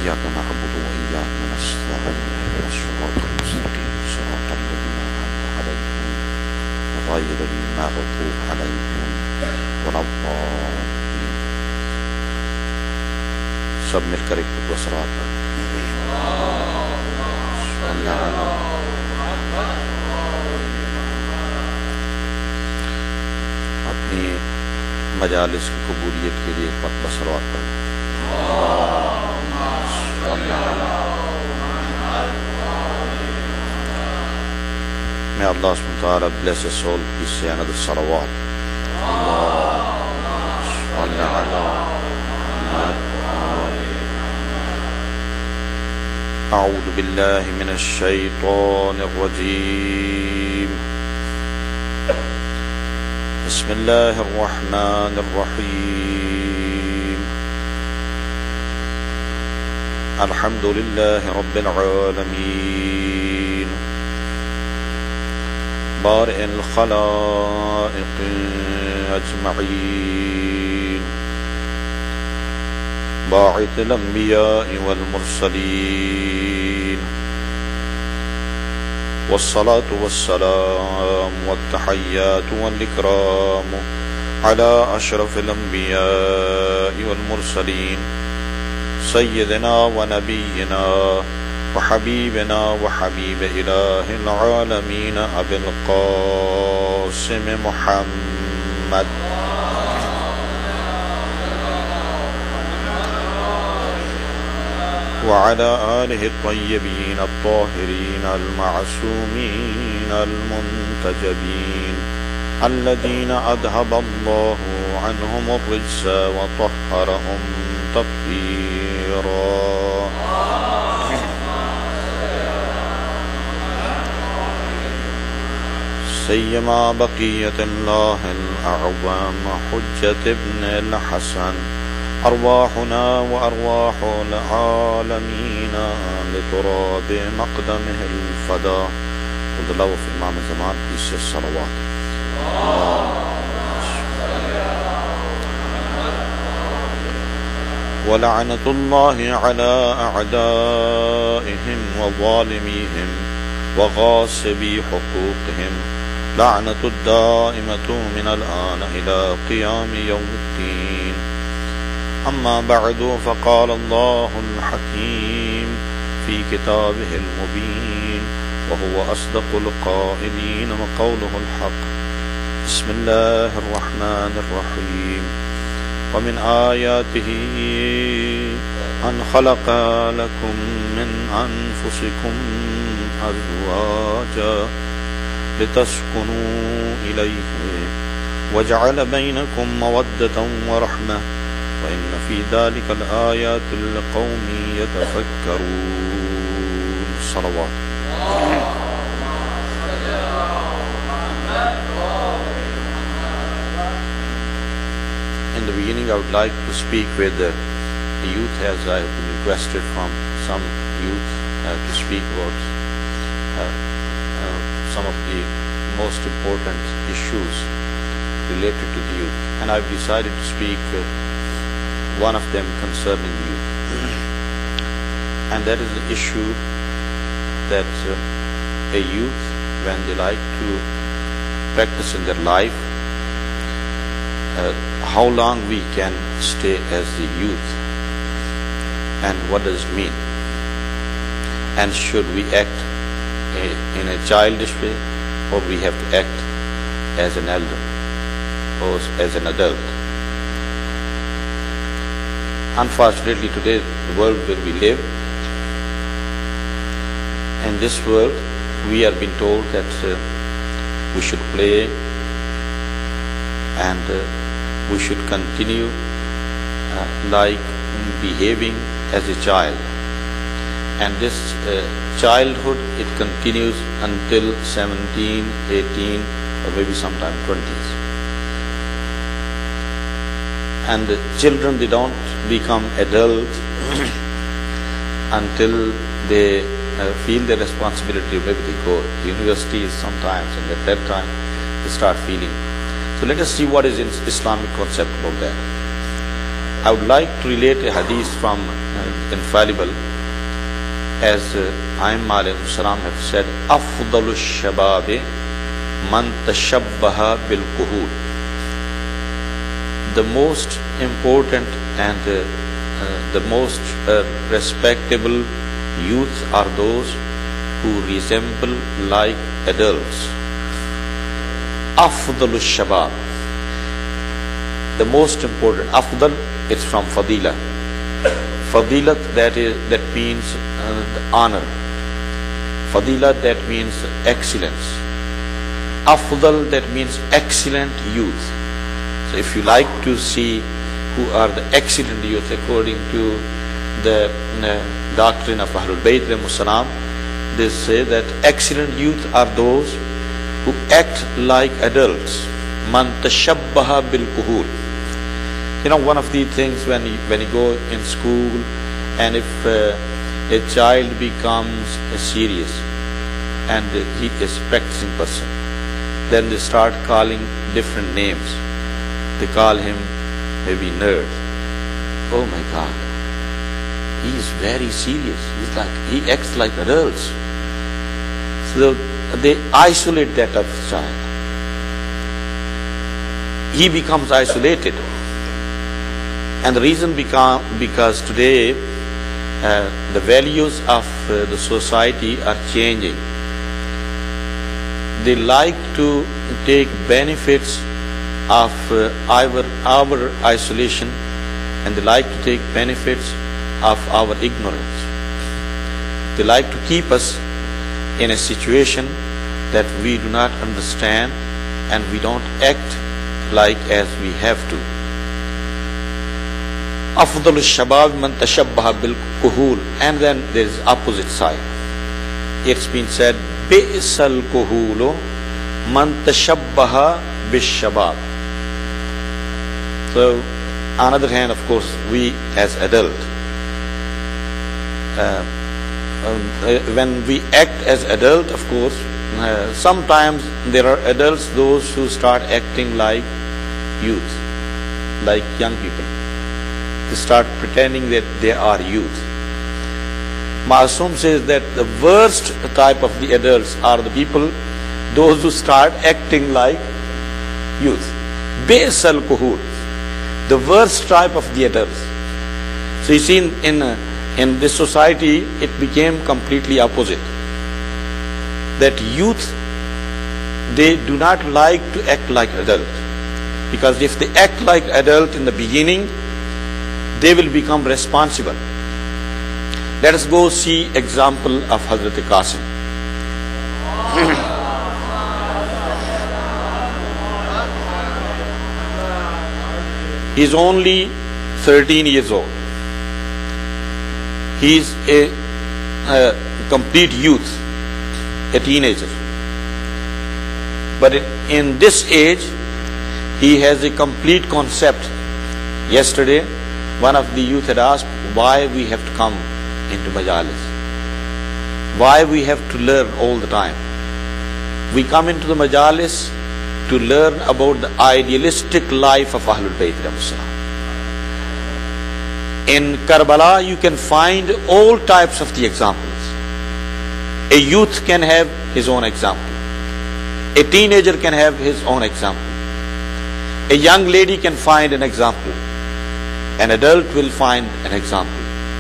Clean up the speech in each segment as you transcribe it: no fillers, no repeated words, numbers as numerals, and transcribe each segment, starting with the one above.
إياك نعبد وإياك نستعين اهدنا الصراط المستقيم صراط الذين أنعمت عليهم غير المغضوب عليهم ولا الضالين. سب مل کر ایک دو صلوات پڑھیں. اپنی مجالس کی قبولیت کے لیے ایک مرتبہ صلوات پڑھیں. May Allah subhanahu wa ta'ala bless us all. Please say another salawat. أعوذ بالله من الشيطان الرجيم. بسم الله الرحمن الرحيم. الحمد لله رب العالمين بارئ الخلائق أجمعين باعث الأنبياء والمرسلين والصلاة والسلام والتحيات والإكرام على أشرف الأنبياء والمرسلين سيدنا ونبينا وحبيبنا وحبيب إله العالمين أبي القاسم محمد وعلى آله الطيبين الطاهرين المعصومين المنتجبين الذين أذهب الله عنهم الرجس وطهرهم تطهيرا. سيما بقية الله الأعظم حجة ابن الحسن أرواحنا وأرواح العالمين لتراب مقدمه الفدا. خذ الله في إمام الزمان بيس الصلوات. ولعنة الله على أعدائهم وظالميهم وغاصبي حقوقهم لعنة الدائمة من الآن إلى قيام يوم الدين. أما بعد فقال الله الحكيم في كتابه المبين وهو أصدق القائلين وقوله الحق. بسم الله الرحمن الرحيم. ومن آياته أن خلق لكم من أنفسكم أزواجا لتسكنوا إليه وجعل بينكم مودة ورحمة وإن في ذلك الآيات لقوم يتفكرون. صلوات. In the beginning, I would like to speak with the youth, as I have been requested from some youth to speak about some of the most important issues related to the youth. And I've decided to speak one of them concerning youth. And that is the issue that a youth, when they like to practice in their life, how long we can stay as the youth, and what does it mean, and should we act in a childish way, or we have to act as an elder or as an adult. Unfortunately, today, the world where we live, in this world, we are being told that we should play and we should continue like behaving as a child. And this childhood, it continues until 17, 18, or maybe sometime 20s. And the children, they don't become adult until they feel their responsibility. Maybe they go to universities sometimes, and at that time they start feeling. So let us see what is Islamic concept about that. I would like to relate a hadith from infallible. As Aim alayhi salam have said, Afdalu shababi man tashabbaha bil kuhul. The most important and the most respectable youth are those who resemble like adults. Afdalu shabab. The most important. Afdal, it's from fadila. Fadilat, that means honor. Fadila, that means excellence. Afdal, that means excellent youth. So if you like to see who are the excellent youth according to the doctrine of Ahlul Bayt ﷺ, they say that excellent youth are those who act like adults. Man tashabbaha bil kuhul. You know, one of the things when you go in school, and if a child becomes serious and he is practicing person, then they start calling different names. They call him maybe nerd. Oh my God, he is very serious. He acts like adults. So they isolate that of the child. He becomes isolated. And the reason because today the values of the society are changing. They like to take benefits of our isolation, and they like to take benefits of our ignorance. They like to keep us in a situation that we do not understand and we don't act like as we have to. Afdal shabab man tashabbaha bil kuhul. And then there is opposite side. It's been said, bi'sal kuhulu man tashabbaha bis shabab. So on the other hand, of course, we as adult, when we act as adult, of course, sometimes there are adults, those who start acting like youth, like young people. They start pretending that they are youth. Masoom says that the worst type of the adults are the people, those who start acting like youth. Bi'sal kuhul, the worst type of the adults. So you see, in this society, it became completely opposite. That youth, they do not like to act like adult, because if they act like adult in the beginning, they will become responsible. Let us go see example of Hazrat Qasim. He is only 13 years old. He is a complete youth, a teenager. But in this age, he has a complete concept. Yesterday, one of the youth had asked why we have to come into majalis, why we have to learn all the time. We come into the majalis to learn about the idealistic life of Ahlul Bayt. In Karbala, you can find all types of the examples. A youth can have his own example. A teenager can have his own example. A young lady can find an example. An adult will find an example.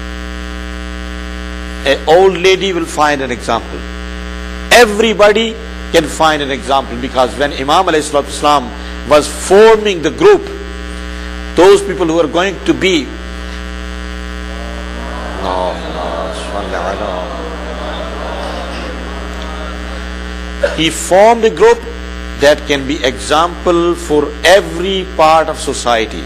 An old lady will find an example. Everybody can find an example, because when Imam alayhi salatu wasalam was forming the group, those people who are going to be he formed a group that can be example for every part of society.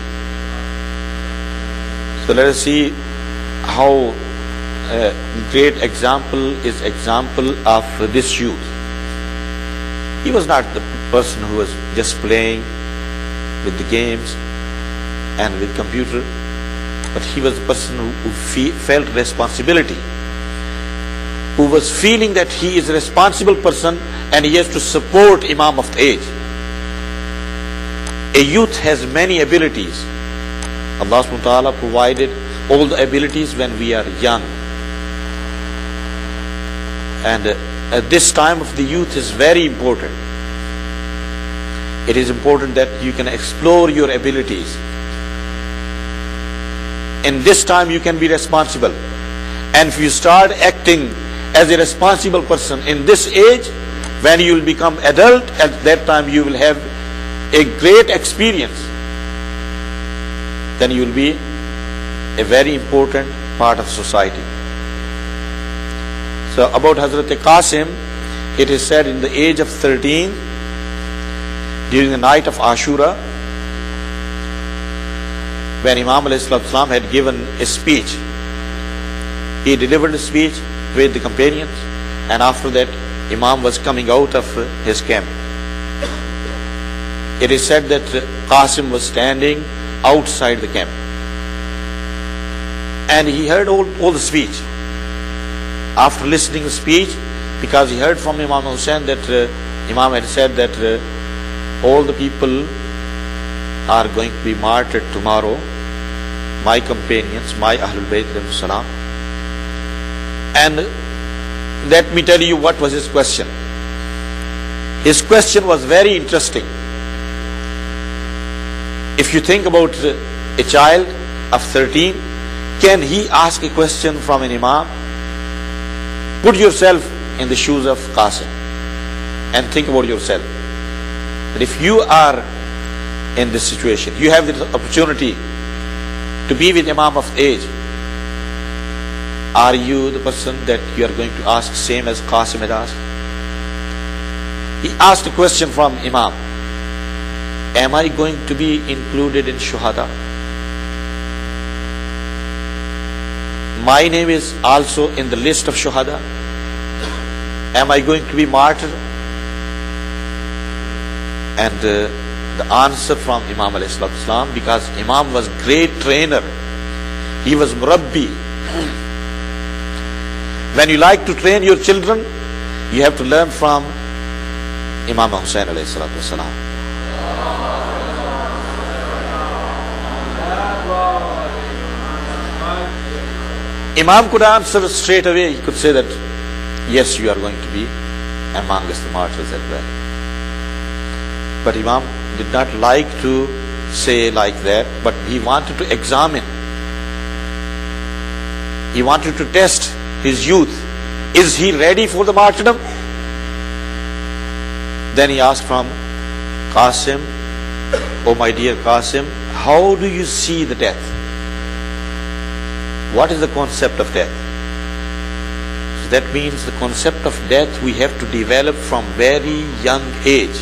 So let us see how great example is example of this youth. He was not the person who was just playing with the games and with computer, but he was the person who felt responsibility, who was feeling that he is a responsible person and he has to support Imam of the age. A youth has many abilities. Allah subhanahu wa ta'ala provided all the abilities when we are young. And at this time of the youth is very important. It is important that you can explore your abilities. In this time you can be responsible. And if you start acting as a responsible person in this age, when you will become adult, at that time you will have a great experience. Then you will be a very important part of society. So about Hazrat Qasim, it is said in the age of 13, during the night of Ashura, when Imam ﷺ had given a speech, he delivered a speech with the companions, and after that Imam was coming out of his camp. It is said that Qasim was standing outside the camp, and he heard all the speech. After listening to the speech, because he heard from Imam Hussain that Imam had said that all the people are going to be martyred tomorrow, my companions, my Ahlul Bayt salam. And let me tell you what was his question. His question was very interesting. If you think about a child of 13, can he ask a question from an Imam? Put yourself in the shoes of Qasim and think about yourself. That if you are in this situation, you have the opportunity to be with Imam of age, are you the person that you are going to ask same as Qasim had asked? He asked a question from Imam. Am I going to be included in Shuhada? My name is also in the list of Shuhada. Am I going to be martyred? And the answer from Imam ﷺ, because Imam was great trainer, he was murabbi. When you like to train your children, you have to learn from Imam Hussain ﷺ. Imam could answer straight away. He could say that, yes, you are going to be amongst the martyrs as well. But Imam did not like to say like that, but he wanted to examine. He wanted to test his youth. Is he ready for the martyrdom? Then he asked from Qasim, oh my dear Qasim, how do you see the death? What is the concept of death? So that means the concept of death we have to develop from very young age.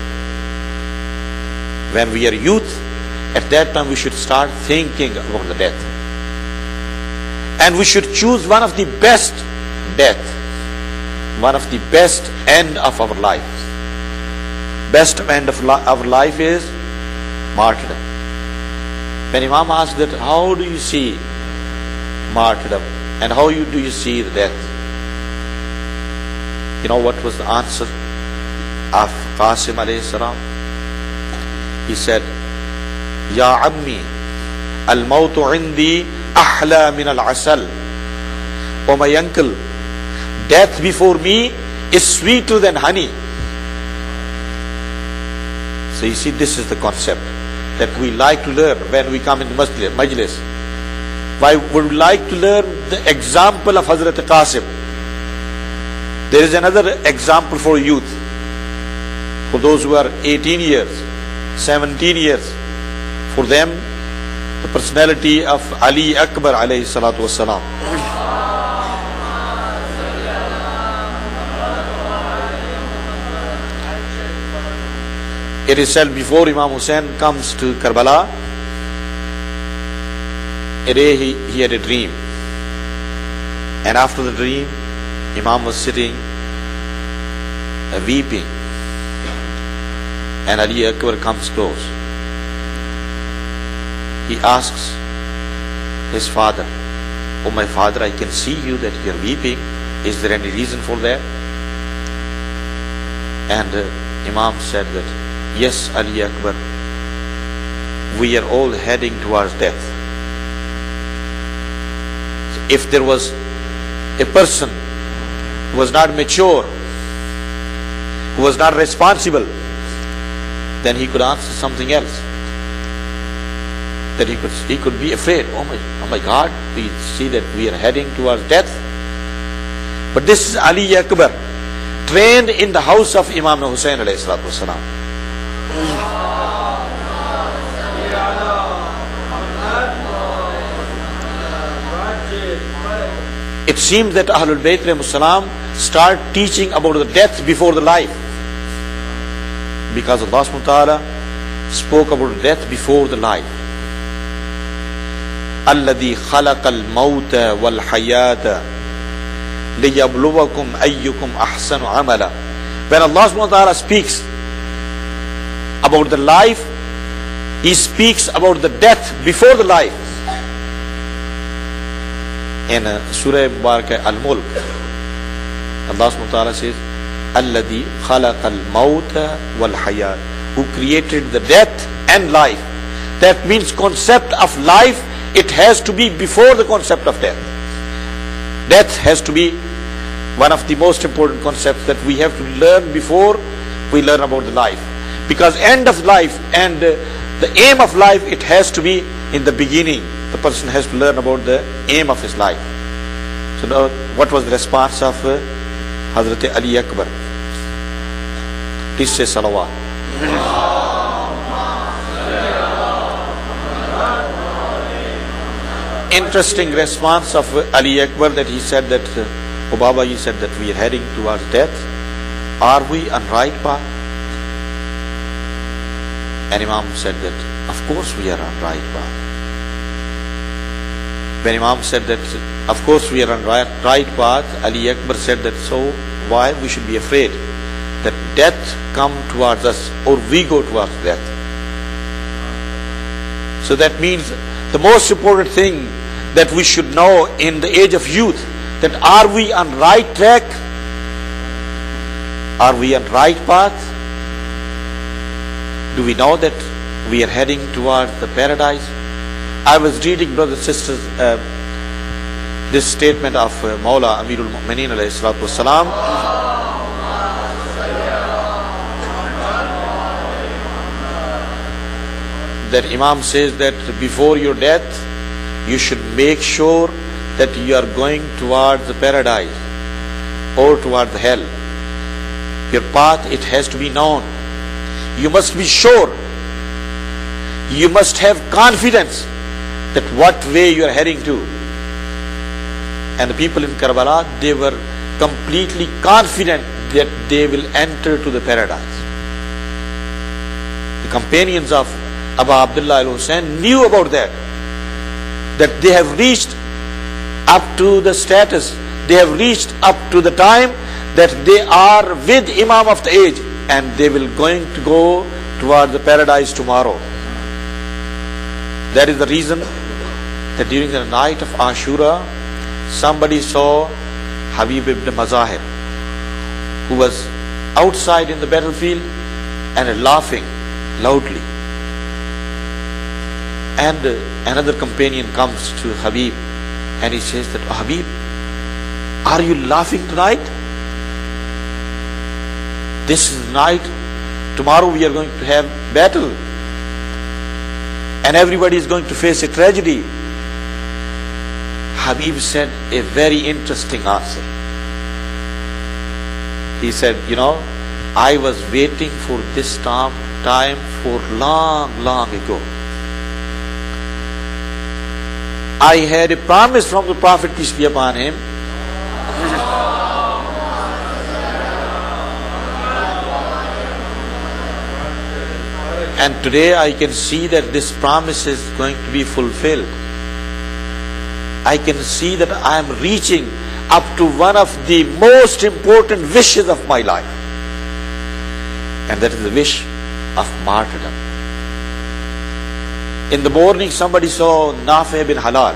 When we are youth, at that time we should start thinking about the death. And we should choose one of the best death, one of the best end of our life. Best end of our life is martyrdom. When Imam asked that, how do you see martyrdom and how do you see the death? You know what was the answer of Qasim alayhi salam? He said, Ya ammi, al-mawtu indi ahla min al-asal. Oh my uncle, death before me is sweeter than honey. So you see, this is the concept that we like to learn when we come in the majlis. Why would we like to learn the example of Hazrat Qasim? There is another example for youth, for those who are 18 years, 17 years. For them, the personality of Ali Akbar alayhi salatu wasalam. It is said before Imam Hussain comes to Karbala, a day he had a dream. And after the dream, Imam was sitting weeping. And Ali Akbar comes close. He asks his father, oh my father, I can see you that you are weeping. Is there any reason for that? And Imam said that, yes, Ali Akbar, we are all heading towards death. if there was a person who was not mature, who was not responsible, then he could answer something else. That he could be afraid. Oh my God, we see that we are heading towards death. But this is Ali Akbar, trained in the house of Imam Hussain alayhi salatu wasalam. It seems that Ahlul Bayt alayhi salam start teaching about the death before the life, because Allah subhanahu wa ta'ala spoke about death before the life. Alladhi khalaqal mawta wal hayata liyabluwakum ayyukum ahsanu amala. When Allah subhanahu wa ta'ala speaks about the life, He speaks about the death before the life. In Surah Mubarakah Al-Mulk, Allah subhanahu wa ta'ala says, Alladhi khalaqal mawta wal hayat, who created the death and life. That means concept of life, it has to be before the concept of death. Death has to be one of the most important concepts that we have to learn before we learn about the life. Because end of life and the aim of life, it has to be in the beginning. The person has to learn about the aim of his life. So now, what was the response of Hazrat Ali Akbar? Please say salawat. Interesting response of Ali Akbar, that he said that, oh Baba, he said that we are heading towards death. Are we on right path? And Imam said that, of course we are on right path. When Imam said that, of course we are on right path, Ali Akbar said that, so why we should be afraid that death come towards us or we go towards death? So that means the most important thing that we should know in the age of youth, that are we on right track? Are we on right path? Do we know that we are heading towards the paradise? I was reading, brothers and sisters, this statement of Mawla Amirul Mu'mineen alayhi salatu wasalam. That Imam says that before your death, you should make sure that you are going towards the paradise or towards the hell. Your path, it has to be known. You must be sure. You must have confidence that what way you are heading to. And the people in Karbala, they were completely confident that they will enter to the paradise. The companions of Abu Abdullah al-Hussein knew about that they have reached up to the status, they have reached up to the time that they are with Imam of the age, and they will going to go toward the paradise tomorrow. That is the reason that during the night of Ashura, somebody saw Habib ibn Mazahir, who was outside in the battlefield and laughing loudly. And another companion comes to Habib and he says that, oh, Habib, are you laughing tonight? This is night. Tomorrow we are going to have battle. And everybody is going to face a tragedy. Habib said a very interesting answer. He said, I was waiting for this time for long ago. I had a promise from the Prophet, peace be upon him, and today I can see that this promise is going to be fulfilled. I can see that I am reaching up to one of the most important wishes of my life, and that is the wish of martyrdom. In the morning, somebody saw Nafi bin Halal.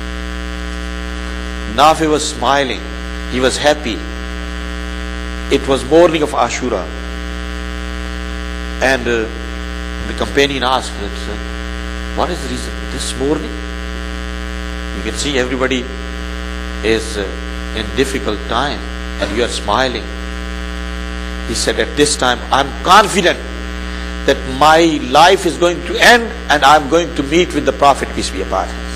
Nafi was smiling. He was happy. It was morning of Ashura. And the companion asked, what is the reason? This morning? You can see everybody is in difficult time and you are smiling. He said, at this time I'm confident that my life is going to end and I'm going to meet with the Prophet, peace be upon him.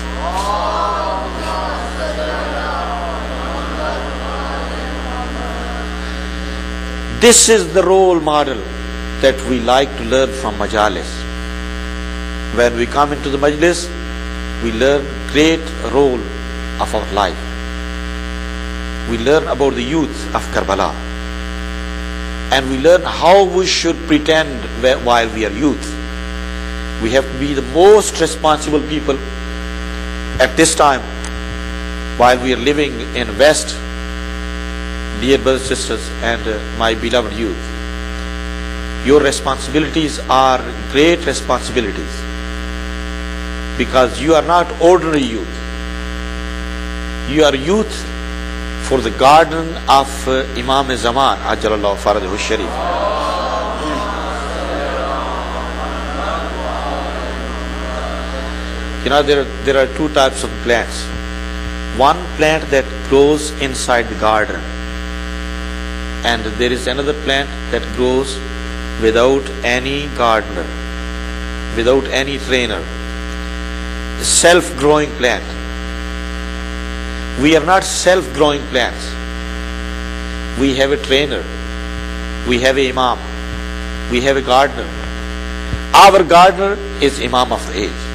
This is the role model that we like to learn from Majalis. When we come into the Majlis, we learn great role of our life. We learn about the youth of Karbala. And we learn how we should pretend while we are youth. We have to be the most responsible people at this time while we are living in West. Dear brothers and sisters and my beloved youth, your responsibilities are great responsibilities because you are not ordinary youth. You are youth for the garden of Imam Zaman, Ajjalallahu Farajhu Sharif. You know, there are two types of plants. One plant that grows inside the garden, and there is another plant that grows without any gardener, without any trainer. A self-growing plant. We are not self-growing plants. We have a trainer. We have an imam. We have a gardener. Our gardener is Imam of the age.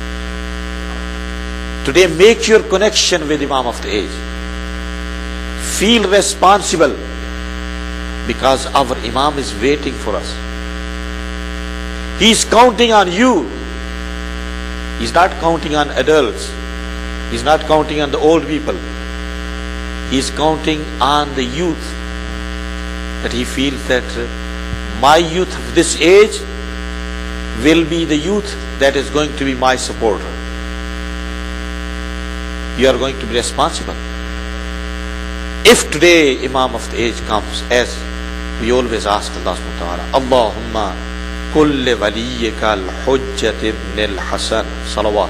Today, make your connection with Imam of the age. Feel responsible because our Imam is waiting for us. He is counting on you. He is not counting on adults. He is not counting on the old people. He is counting on the youth. That he feels that my youth of this age will be the youth that is going to be my supporter. You are going to be responsible. If today Imam of the age comes, as we always ask Allah subhanahu wa ta'ala, Allahumma kulli waliyyika al-hujjat ibn al-Hasan, salawat.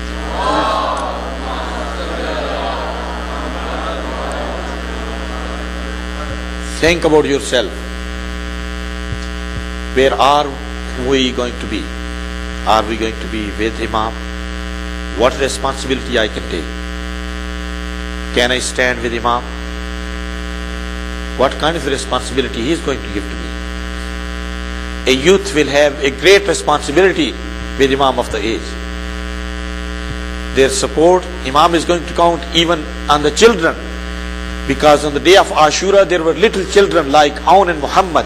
Think about yourself. Where are we going to be? Are we going to be with Imam? What responsibility I can take? Can I stand with Imam? What kind of responsibility he is going to give to me? A youth will have a great responsibility with Imam of the age. Their support, Imam is going to count even on the children. Because on the day of Ashura, there were little children like Aun and Muhammad.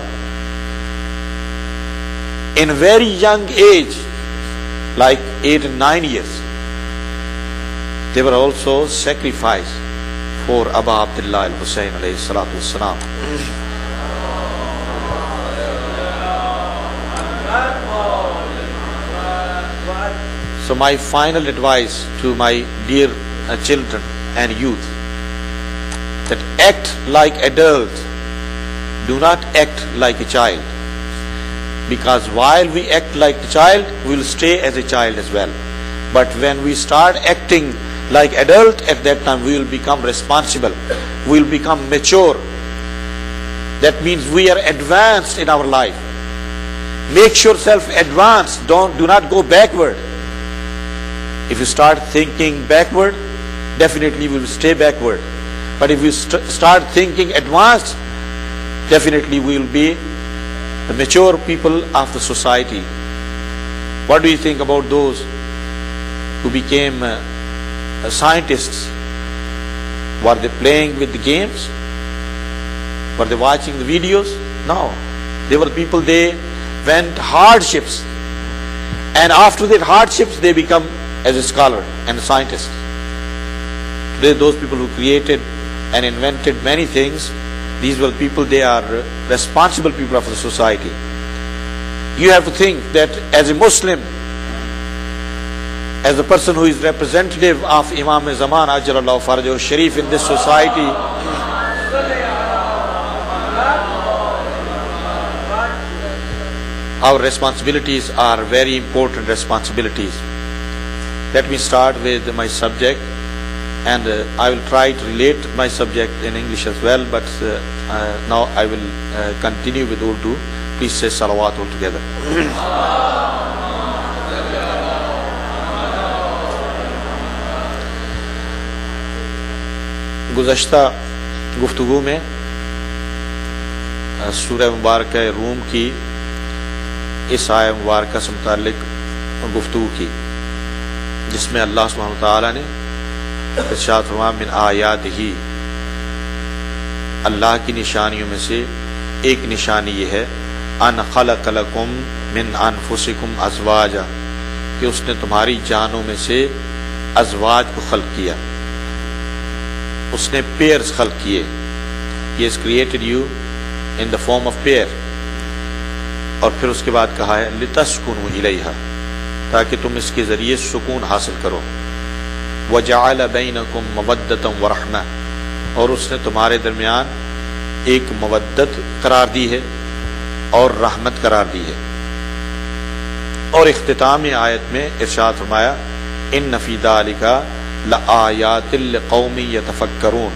In a very young age, like 8 and 9 years, they were also sacrificed for Abu Abdullah al-Hussein alayhi salatu wassalam. So my final advice to my dear children and youth, that act like adults, do not act like a child. Because while we act like a child, we will stay as a child as well. But when we start acting like adult, at that time we will become responsible. We will become mature. That means we are advanced in our life. Make yourself advanced. Do not go backward. If you start thinking backward, definitely we will stay backward. But if you start thinking advanced, definitely we will be the mature people of the society. What do you think about those who became scientists? Were they playing with the games? Were they watching the videos? No. They were people, they went hardships. And after their hardships, they become as a scholar and a scientist. Today, those people who created and invented many things, these were people, they are responsible people of the society. You have to think that as a Muslim, as a person who is representative of Imam Zaman, Ajjalallahu Farajhu Sharif in this society, our responsibilities are very important responsibilities. Let me start with my subject. and I will try to relate my subject in English as well, but now I will continue with Urdu. Please say salawat all together. گزشتہ گفتگو میں سورہ مبارکہ روم کی اس آیہ مبارکہ سے متعلق گفتگو کی، جس میں اللہ سبحانہ وتعالی نے ارشاد فرمایا من آیات ہی، اللہ کی نشانیوں میں سے ایک نشانی یہ ہے ان خلق لکم من انفسکم ازواجا، کہ اس نے تمہاری جانوں میں سے ازواج کو خلق کیا، اس نے پیئرز خلق کیے. He has created you in the form of pair. اور پھر اس کے بعد کہا ہے لتسکنوا الیہا، تاکہ تم اس کے ذریعے سکون حاصل کرو. وجعل بینکم مودۃ ورحمہ، اور اس نے تمہارے درمیان ایک مودت قرار دی ہے اور رحمت قرار دی ہے. اور اختتام آیت میں ارشاد فرمایا ان فی ذلک لآیات لقوم یتفکرون.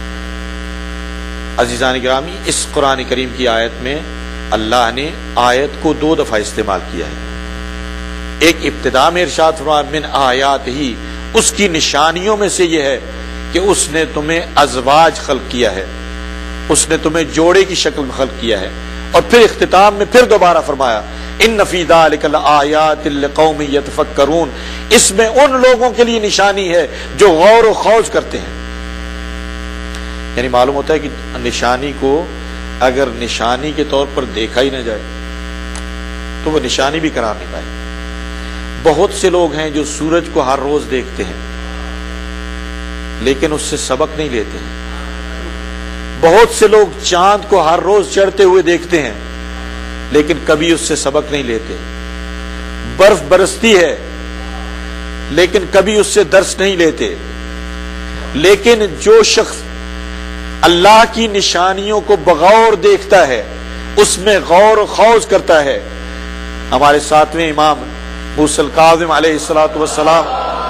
عزیزان گرامی، اس قرآن کریم کی آیت میں اللہ نے آیت کو 2 دفعہ استعمال کیا ہے. ایک ابتدا میں ارشاد فرمایا من آیات ہی، اس کی نشانیوں میں سے یہ ہے کہ اس نے تمہیں ازواج خلق کیا ہے، اس نے تمہیں جوڑے کی شکل میں خلق کیا ہے. اور پھر اختتام میں پھر دوبارہ فرمایا ان فی ذلک لآیات لقوم یتفکرون، اس میں ان لوگوں کے لیے نشانی ہے جو غور و خوض کرتے ہیں. یعنی معلوم ہوتا ہے کہ نشانی کو اگر نشانی کے طور پر دیکھا ہی نہ جائے تو وہ نشانی بھی قرار نہیں پائے. بہت سے لوگ ہیں جو سورج کو ہر روز دیکھتے ہیں لیکن اس سے سبق نہیں لیتے ہیں. بہت سے لوگ چاند کو ہر روز چڑھتے ہوئے دیکھتے ہیں لیکن کبھی اس سے سبق نہیں لیتے. برف برستی ہے لیکن کبھی اس سے درس نہیں لیتے. لیکن جو شخص اللہ کی نشانیوں کو بغور دیکھتا ہے، اس میں غور و خوض کرتا ہے. ہمارے 7ویں امام موسیٰ الکاظم علیہ الصلوۃ والسلام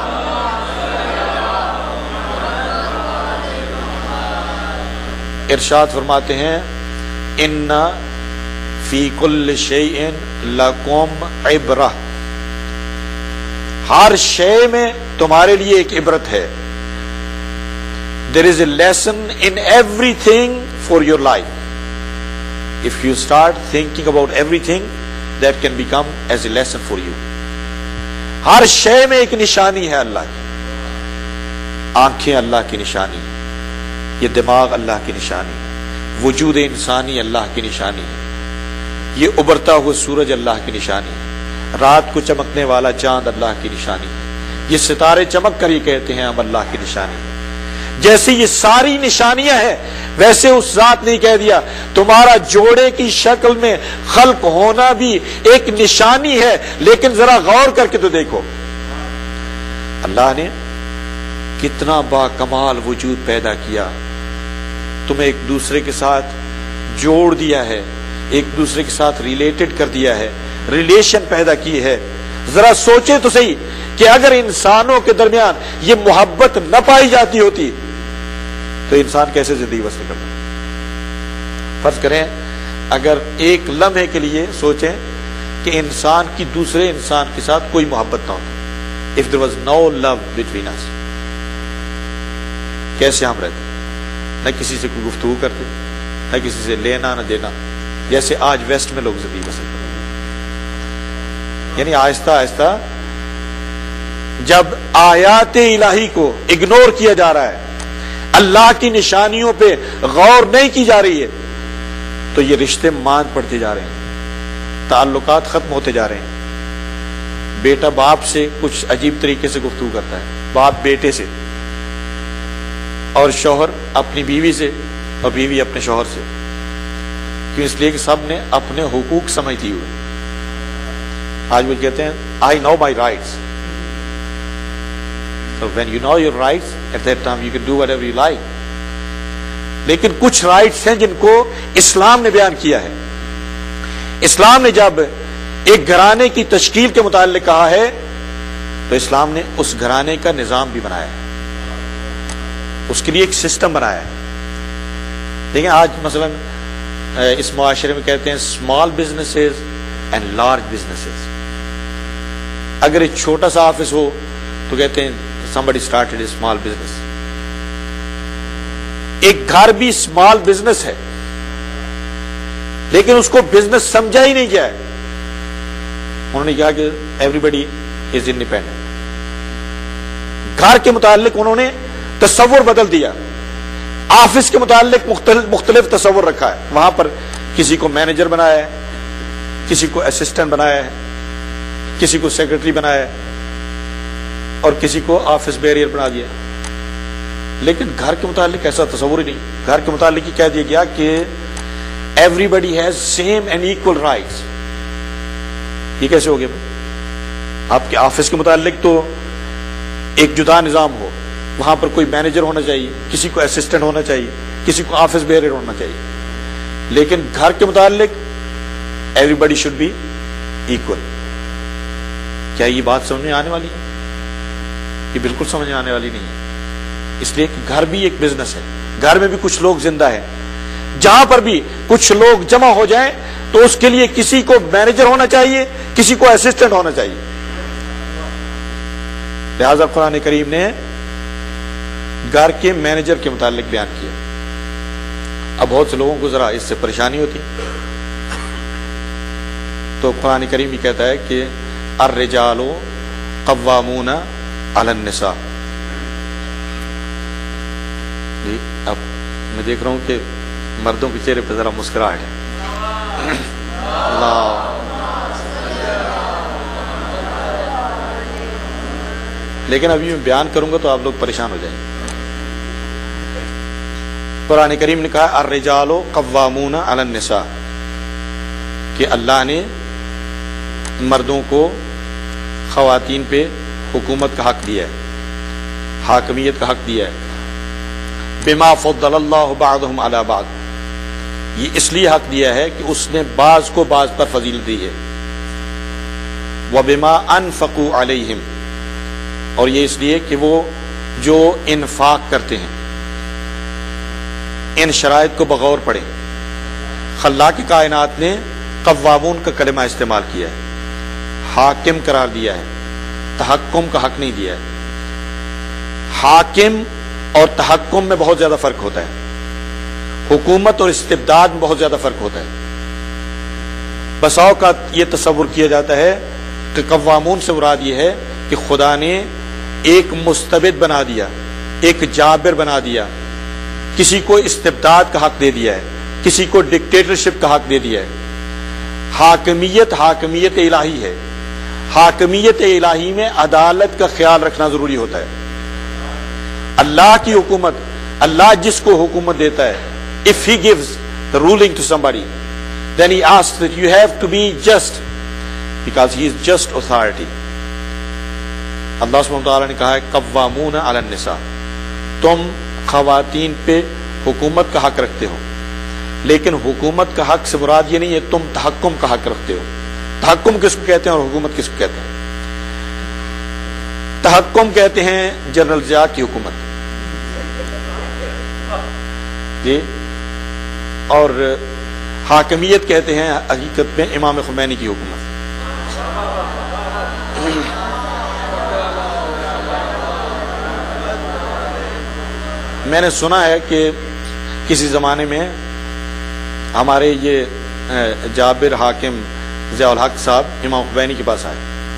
ارشاد فرماتے ہیں ان فی کل شیء لکم عبرہ، ہر شے میں تمہارے لیے ایک عبرت ہے. There is a lesson in everything for your life. If you start thinking about everything, that can become as a lesson for you. ہر شے میں ایک نشانی ہے اللہ کی. آنکھیں اللہ کی نشانی ہے، یہ دماغ اللہ کی نشانی ہے، وجود انسانی اللہ کی نشانی ہے، یہ ابھرتا ہوا سورج اللہ کی نشانی ہے، رات کو چمکنے والا چاند اللہ کی نشانی ہے، یہ ستارے چمک کر یہ کہتے ہیں ہم اللہ کی نشانی ہے. جیسے یہ ساری نشانیاں ہیں ویسے اس ذات نے کہہ دیا تمہارا جوڑے کی شکل میں خلق ہونا بھی ایک نشانی ہے. لیکن ذرا غور کر کے تو دیکھو اللہ نے کتنا با کمال وجود پیدا کیا، تمہیں ایک دوسرے کے ساتھ جوڑ دیا ہے، ایک دوسرے کے ساتھ ریلیٹڈ کر دیا ہے، ریلیشن پیدا کی ہے. ذرا سوچے تو صحیح کہ اگر انسانوں کے درمیان یہ محبت نہ پائی جاتی ہوتی تو انسان کیسے زندگی بسر کرتا. فرض کریں اگر ایک لمحے کے لیے سوچیں کہ انسان کی دوسرے انسان کے ساتھ کوئی محبت نہ ہوتی، if there was no love between us، کیسے ہم رہتے؟ نہ کسی سے کوئی گفتگو کرتے، نہ کسی سے لینا نہ دینا، جیسے آج ویسٹ میں لوگ زندگی بسر کرتے. یعنی آہستہ آہستہ جب آیات الہی کو اگنور کیا جا رہا ہے، اللہ کی نشانیوں پہ غور نہیں کی جا رہی ہے، تو یہ رشتے ماند پڑتے جا رہے ہیں، تعلقات ختم ہوتے جا رہے ہیں. بیٹا باپ سے کچھ عجیب طریقے سے گفتگو کرتا ہے، باپ بیٹے سے، اور شوہر اپنی بیوی سے، اور بیوی اپنے شوہر سے. کیوں؟ اس لیے کہ سب نے اپنے حقوق سمجھتی ہوئے. آج وہ کہتے ہیں I know my rights. So when you know your rights, at that time you can do whatever you like. لیکن کچھ رائٹس ہیں جن کو اسلام نے بیان کیا ہے. اسلام نے جب ایک گھرانے کی تشکیل کے متعلق کہا ہے تو اسلام نے اس گھرانے کا نظام بھی بنایا ہے. اس کے لیے ایک سسٹم بنایا ہے. دیکھیں آج مثلا اس معاشرے میں کہتے ہیں small businesses and large businesses. اگر ایک چھوٹا سا آفس ہو تو کہتے ہیں somebody started a small business. ایک گھر بھی اسمال بزنس ہے لیکن اس کو بزنس سمجھا ہی نہیں گیا ہے. انہوں نے کہا کہ ایوری از انڈیپینڈنٹ. گھر کے متعلق انہوں نے تصور بدل دیا. آفس کے متعلق مختلف تصور رکھا ہے. وہاں پر کسی کو مینیجر بنایا ہے, کسی کو اسسٹنٹ بنایا ہے, کسی کو سیکرٹری بنایا ہے اور کسی کو آفس بیریئر بنا دیا. لیکن گھر کے متعلق ایسا تصور ہی نہیں. گھر کے متعلق یہ کہہ دیا گیا کہ everybody has same and equal rights. یہ کیسے ہو گیا؟ آپ کے آفس کے متعلق تو ایک جدا نظام ہو, وہاں پر کوئی مینیجر ہونا چاہیے, کسی کو اسسٹنٹ ہونا چاہیے, کسی کو آفس بیئرر ہونا چاہیے. لیکن گھر کے متعلق ایوریبڈی شوڈ بی ایکول. کیا یہ بات سمجھ میں آنے والی ہے؟ یہ بالکل سمجھ میں آنے والی نہیں ہے. اس لیے کہ گھر بھی ایک بزنس ہے. گھر میں بھی کچھ لوگ زندہ ہیں. جہاں پر بھی کچھ لوگ جمع ہو جائیں تو اس کے لیے کسی کو مینیجر ہونا چاہیے, کسی کو اسسٹنٹ ہونا چاہیے. لہذا قرآن کریم نے گھر کے مینیجر کے متعلق بیان کیا. اب بہت سے لوگوں کو ذرا اس سے پریشانی ہوتی تو قرآن کریم یہ کہتا ہے کہ الرجال قوامون علی النساء. جی اب میں دیکھ رہا ہوں کہ مردوں کے چہرے پہ ذرا مسکراہٹ ہے. اللہ لیکن ابھی میں بیان کروں گا تو آپ لوگ پریشان ہو جائیں گے. قرآن کریم نے کہا الرجال قوامون علی النساء کہ اللہ نے مردوں کو خواتین پہ حکومت کا حق دیا ہے, حاکمیت کا حق دیا ہے. بما فضل اللہ بعضهم علی بعض. یہ اس لیے حق دیا ہے کہ اس نے بعض کو بعض پر فضیلت دی ہے. وبما انفقوا علیہم, اور یہ اس لیے کہ وہ جو انفاق کرتے ہیں ان شرائط کو بغور پڑھیں. خلاق کائنات نے قوامون کا کلمہ استعمال کیا ہے, حاکم قرار دیا ہے, تحکم کا حق نہیں دیا ہے. حاکم اور تحکم میں بہت زیادہ فرق ہوتا ہے. حکومت اور استبداد میں بہت زیادہ فرق ہوتا ہے. بسا اوقات یہ تصور کیا جاتا ہے کہ قوامون سے مراد یہ ہے کہ خدا نے ایک مستبد بنا دیا, ایک جابر بنا دیا, کسی کو استبداد کا حق دے دیا ہے, کسی کو ڈکٹیٹرشپ کا حق دے دیا ہے. حاکمیت الہی ہے. حاکمیت الہی میں عدالت کا خیال رکھنا ضروری ہوتا ہے. اللہ کی حکومت, اللہ جس کو حکومت دیتا ہے, if he gives the ruling to somebody then he asks that you have to be just because he is just authority. اللہ سبحانہ وتعالی نے کہا ہے قوامون علی النساء, تم خواتین پہ حکومت کا حق رکھتے ہو. لیکن حکومت کا حق سے مراد یہ نہیں ہے تم تحکم کا حق رکھتے ہو. تحکم کس کو کہتے ہیں اور حکومت کس کو کہتے ہیں؟ تحکم کہتے ہیں جنرل ضیاء کی حکومت جی, اور حاکمیت کہتے ہیں حقیقت میں امام خمینی کی حکومت. میں نے سنا ہے کہ کسی زمانے میں ہمارے یہ جابر حاکم ضیاء الحق صاحب امام خمینی کے پاس آئے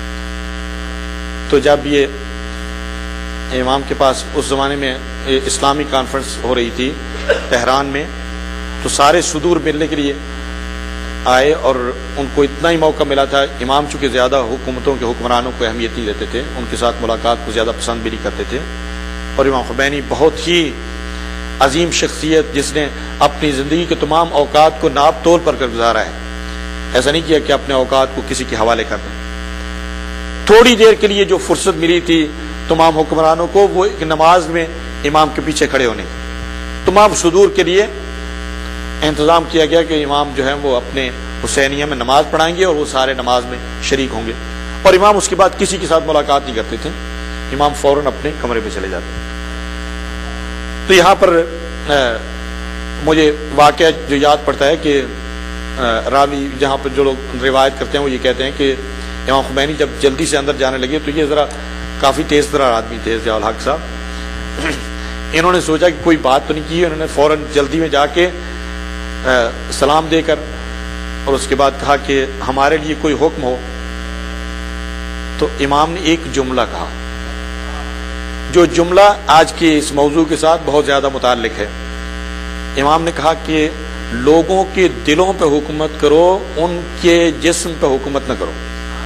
تو جب یہ امام کے پاس اس زمانے میں اسلامی کانفرنس ہو رہی تھی تہران میں, تو سارے صدور ملنے کے لیے آئے اور ان کو اتنا ہی موقع ملا تھا. امام چونکہ زیادہ حکومتوں کے حکمرانوں کو اہمیت نہیں دیتے تھے, ان کے ساتھ ملاقات کو زیادہ پسند بھی نہیں کرتے تھے. اور امام خمینی بہت ہی عظیم شخصیت جس نے اپنی زندگی کے تمام اوقات کو ناپ تول پر کر گزارا ہے. ایسا نہیں کیا کہ اپنے اوقات کو کسی کے حوالے کر دیں. تھوڑی دیر کے لیے جو فرصت ملی تھی تمام حکمرانوں کو وہ ایک نماز میں امام کے پیچھے کھڑے ہونے, تمام صدور کے لیے انتظام کیا گیا کہ امام جو ہے وہ اپنے حسینیہ میں نماز پڑھائیں گے اور وہ سارے نماز میں شریک ہوں گے. اور امام اس کے بعد کسی کے ساتھ ملاقات نہیں کرتے تھے, امام فوراً اپنے کمرے میں چلے جاتے. تو یہاں پر مجھے واقعہ جو یاد پڑتا ہے کہ راوی جہاں پر جو لوگ روایت کرتے ہیں وہ یہ کہتے ہیں کہ امام خمینی جب جلدی سے اندر جانے لگے تو یہ ذرا کافی تیز طرح آدمی تھے ضیاء الحق صاحب، انہوں نے سوچا کہ کوئی بات تو نہیں کی، انہوں نے فوراً جلدی میں جا کے سلام دے کر اور اس کے بعد کہا کہ ہمارے لیے کوئی حکم ہو. تو امام نے ایک جملہ کہا جو جملہ آج کے اس موضوع کے ساتھ بہت زیادہ متعلق ہے. امام نے کہا کہ لوگوں کے دلوں پہ حکومت کرو، ان کے جسم پہ حکومت نہ کرو.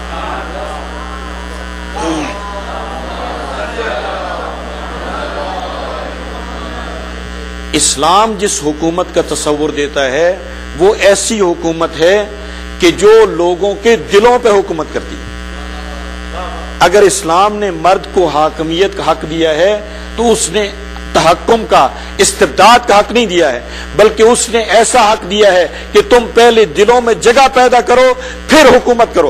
اسلام جس حکومت کا تصور دیتا ہے وہ ایسی حکومت ہے کہ جو لوگوں کے دلوں پہ حکومت کرتی ہے. اگر اسلام نے مرد کو حاکمیت کا حق دیا ہے تو اس نے تحکم کا، استبداد کا حق نہیں دیا ہے، بلکہ اس نے ایسا حق دیا ہے کہ تم پہلے دلوں میں جگہ پیدا کرو پھر حکومت کرو.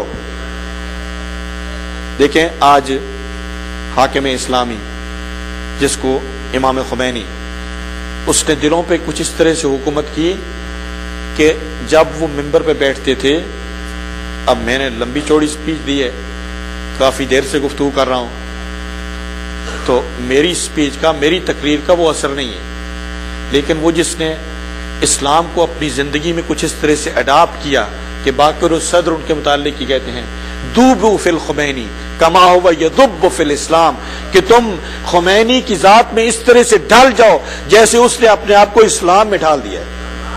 دیکھیں آج حاکم اسلامی جس کو امام خمینی، اس نے دلوں پہ کچھ اس طرح سے حکومت کی کہ جب وہ ممبر پہ بیٹھتے تھے، اب میں نے لمبی چوڑی سپیچ دی ہے، کافی دیر سے گفتگو کر رہا ہوں، تو میری سپیچ کا، میری تقریر کا وہ اثر نہیں ہے، لیکن وہ جس نے اسلام کو اپنی زندگی میں کچھ اس طرح سے اڈاپٹ کیا کہ باقر الصدر ان کے متعلق کی کہتے ہیں دوبوا فی الخمینی کما ہوا یدب فی الاسلام، کہ تم خمینی کی ذات میں اس طرح سے ڈھل جاؤ جیسے اس نے اپنے آپ کو اسلام میں ڈھال دیا ہے.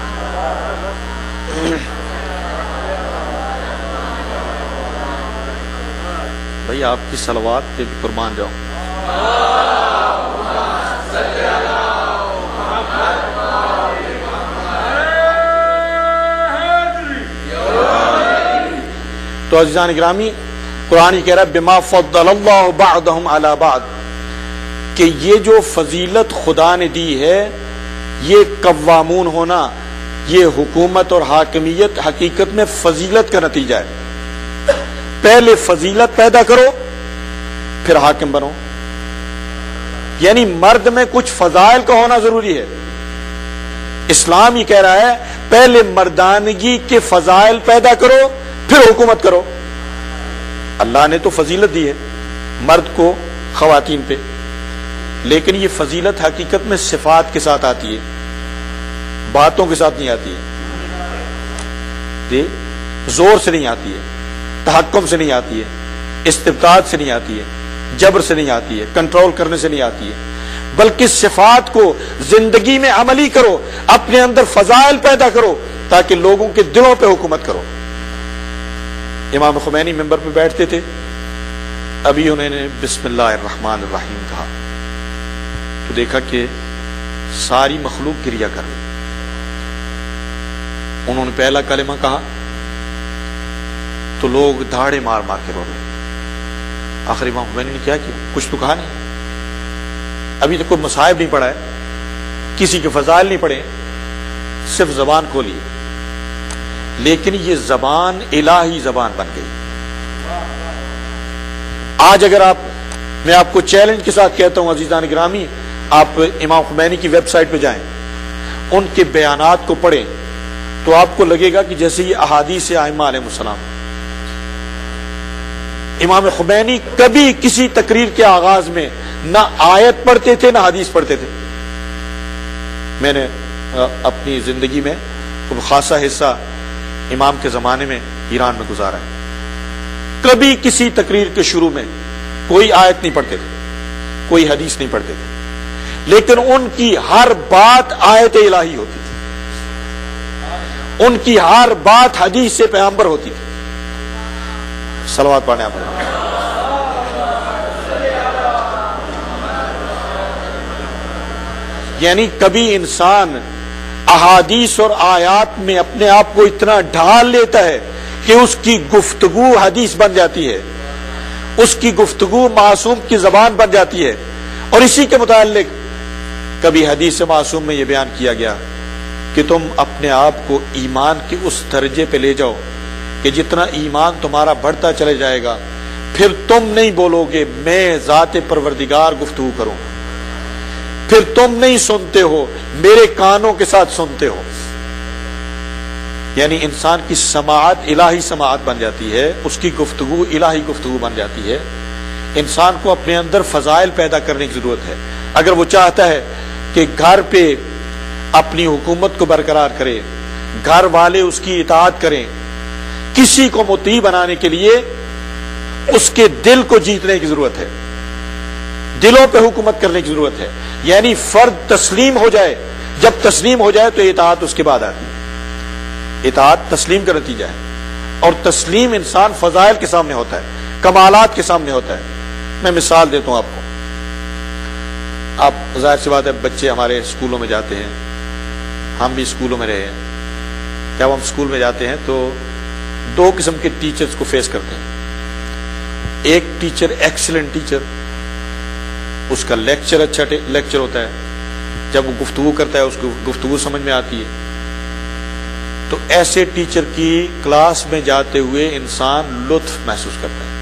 بھائی آپ کی صلوات پہ بھی قربان جاؤ. تو عزیزان گرامی، قرآن یہ کہہ رہا ہے بما فضل اللہ بعضهم علی بعض، کہ یہ جو فضیلت خدا نے دی ہے، یہ قوامون ہونا، یہ حکومت اور حاکمیت حقیقت میں فضیلت کا نتیجہ ہے. پہلے فضیلت پیدا کرو پھر حاکم بنو. یعنی مرد میں کچھ فضائل کا ہونا ضروری ہے. اسلام یہ کہہ رہا ہے پہلے مردانگی کے فضائل پیدا کرو پھر حکومت کرو. اللہ نے تو فضیلت دی ہے مرد کو خواتین پہ، لیکن یہ فضیلت حقیقت میں صفات کے ساتھ آتی ہے، باتوں کے ساتھ نہیں آتی ہے، زور سے نہیں آتی ہے، تحکم سے نہیں آتی ہے، استبداد سے نہیں آتی ہے، جبر سے نہیں آتی ہے، کنٹرول کرنے سے نہیں آتی ہے، بلکہ صفات کو زندگی میں عملی کرو، اپنے اندر فضائل پیدا کرو تاکہ لوگوں کے دلوں پہ حکومت کرو. امام خمینی ممبر پہ بیٹھتے تھے، ابھی انہوں نے بسم اللہ الرحمن الرحیم کہا تو دیکھا کہ ساری مخلوق گریا کر رہی. انہوں نے پہلا کلمہ کہا تو لوگ دھاڑے مار مار کے رو رہے. آخر امام خمینی نے کیا کیا؟ کچھ تو کہا نہیں. ابھی تک کوئی مصائب نہیں پڑھا ہے، کسی کے فضائل نہیں پڑھے، صرف زبان کھولی، لیکن یہ زبان الہی زبان بن گئی. آج اگر میں آپ کو چیلنج کے ساتھ کہتا ہوں عزیزان گرامی، آپ امام خمینی کی ویب سائٹ پہ جائیں، ان کے بیانات کو پڑھیں تو آپ کو لگے گا کہ جیسے یہ احادیث ائمہ علیہ السلام. امام خمینی کبھی کسی تقریر کے آغاز میں نہ آیت پڑھتے تھے نہ حدیث پڑھتے تھے. میں نے اپنی زندگی میں خاصا حصہ امام کے زمانے میں ایران میں گزارا ہے. کبھی کسی تقریر کے شروع میں کوئی آیت نہیں پڑھتے تھے، کوئی حدیث نہیں پڑھتے تھے، لیکن ان کی ہر بات آیت الہی ہوتی تھی، ان کی ہر بات حدیث سے پیغمبر ہوتی تھی. صلوات پڑھنے آپ. یعنی کبھی انسان احادیث اور آیات میں اپنے آپ کو اتنا ڈھال لیتا ہے کہ اس کی گفتگو حدیث بن جاتی ہے، اس کی گفتگو معصوم کی زبان بن جاتی ہے. اور اسی کے متعلق کبھی حدیث معصوم میں یہ بیان کیا گیا کہ تم اپنے آپ کو ایمان کے اس درجے پہ لے جاؤ کہ جتنا ایمان تمہارا بڑھتا چلے جائے گا پھر تم نہیں بولو گے میں ذات پروردگار گفتگو کروں. پھر تم نہیں سنتے ہو، میرے کانوں کے ساتھ سنتے ہو۔ یعنی انسان کی سماعت الہی سماعت بن جاتی ہے، اس کی گفتگو الہی گفتگو بن جاتی ہے۔ انسان کو اپنے اندر فضائل پیدا کرنے کی ضرورت ہے۔ اگر وہ چاہتا ہے کہ گھر پہ اپنی حکومت کو برقرار کرے، گھر والے اس کی اطاعت کریں، کسی کو مطیع بنانے کے لیے اس کے دل کو جیتنے کی ضرورت ہے، دلوں پہ حکومت کرنے کی ضرورت ہے۔ یعنی فرد تسلیم ہو جائے، جب تسلیم ہو جائے تو اطاعت اس کے بعد آتی ہے۔ اطاعت تسلیم کا نتیجہ ہے، اور تسلیم انسان فضائل کے سامنے ہوتا ہے، کمالات کے سامنے ہوتا ہے۔ میں مثال دیتا ہوں آپ کو۔ آپ ظاہر سی بات ہے بچے ہمارے اسکولوں میں جاتے ہیں، ہم بھی اسکولوں میں رہے ہیں۔ جب ہم اسکول میں جاتے ہیں تو دو قسم کے ٹیچرز کو فیس کرتے ہیں۔ ایک ٹیچر ایکسیلنٹ ٹیچر، اس کا لیکچر اچھا لیکچر ہوتا ہے، جب وہ گفتگو کرتا ہے اس کو گفتگو سمجھ میں آتی ہے، تو ایسے ٹیچر کی کلاس میں جاتے ہوئے انسان لطف محسوس کرتا ہے،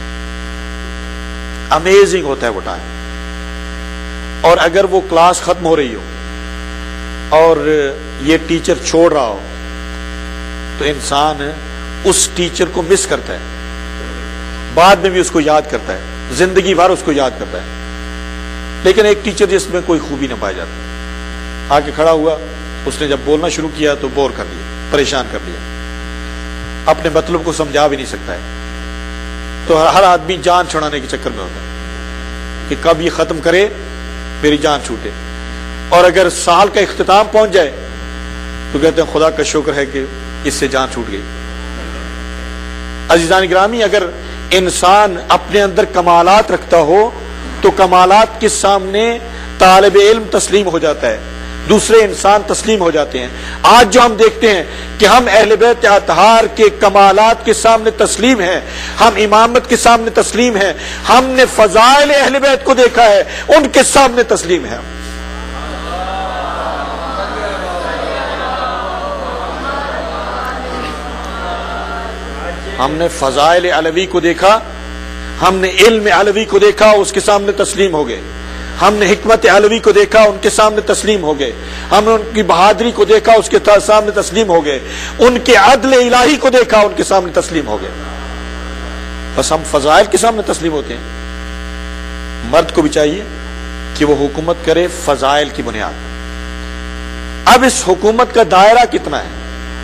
امیزنگ ہوتا ہے وہ ٹائم۔ اور اگر وہ کلاس ختم ہو رہی ہو اور یہ ٹیچر چھوڑ رہا ہو تو انسان اس ٹیچر کو مس کرتا ہے، بعد میں بھی اس کو یاد کرتا ہے، زندگی بھر اس کو یاد کرتا ہے۔ لیکن ایک ٹیچر جس میں کوئی خوبی نہ پائی جاتی، آ کے کھڑا ہوا، اس نے جب بولنا شروع کیا تو بور کر دیا، پریشان کر دیا، اپنے مطلب کو سمجھا بھی نہیں سکتا ہے۔ تو ہر آدمی جان چھڑانے کے چکر میں ہوتا ہے کہ کب یہ ختم کرے میری جان چھوٹے۔ اور اگر سال کا اختتام پہنچ جائے تو کہتے ہیں خدا کا شکر ہے کہ اس سے جان چھوٹ گئی۔ عزیزان گرامی، اگر انسان اپنے اندر کمالات رکھتا ہو تو کمالات کے سامنے طالب علم تسلیم ہو جاتا ہے، دوسرے انسان تسلیم ہو جاتے ہیں۔ آج جو ہم دیکھتے ہیں کہ ہم اہل بیت اطہار کے کمالات کے سامنے تسلیم ہیں، ہم امامت کے سامنے تسلیم ہیں، ہم نے فضائل اہل بیت کو دیکھا ہے، ان کے سامنے تسلیم ہیں۔ ہم نے فضائل علوی کو دیکھا، ہم نے علم علوی کو دیکھا، اس کے سامنے تسلیم ہو گئے۔ ہم نے حکمت علوی کو دیکھا، ان کے سامنے تسلیم ہو گئے۔ ہم نے ان کی بہادری کو دیکھا، اس کے سامنے تسلیم ہو گئے۔ ان کے عدل الہی کو دیکھا، ان کے سامنے تسلیم ہو گئے۔ بس ہم فضائل کے سامنے تسلیم ہوتے ہیں۔ مرد کو بھی چاہیے کہ وہ حکومت کرے فضائل کی بنیاد۔ اب اس حکومت کا دائرہ کتنا ہے،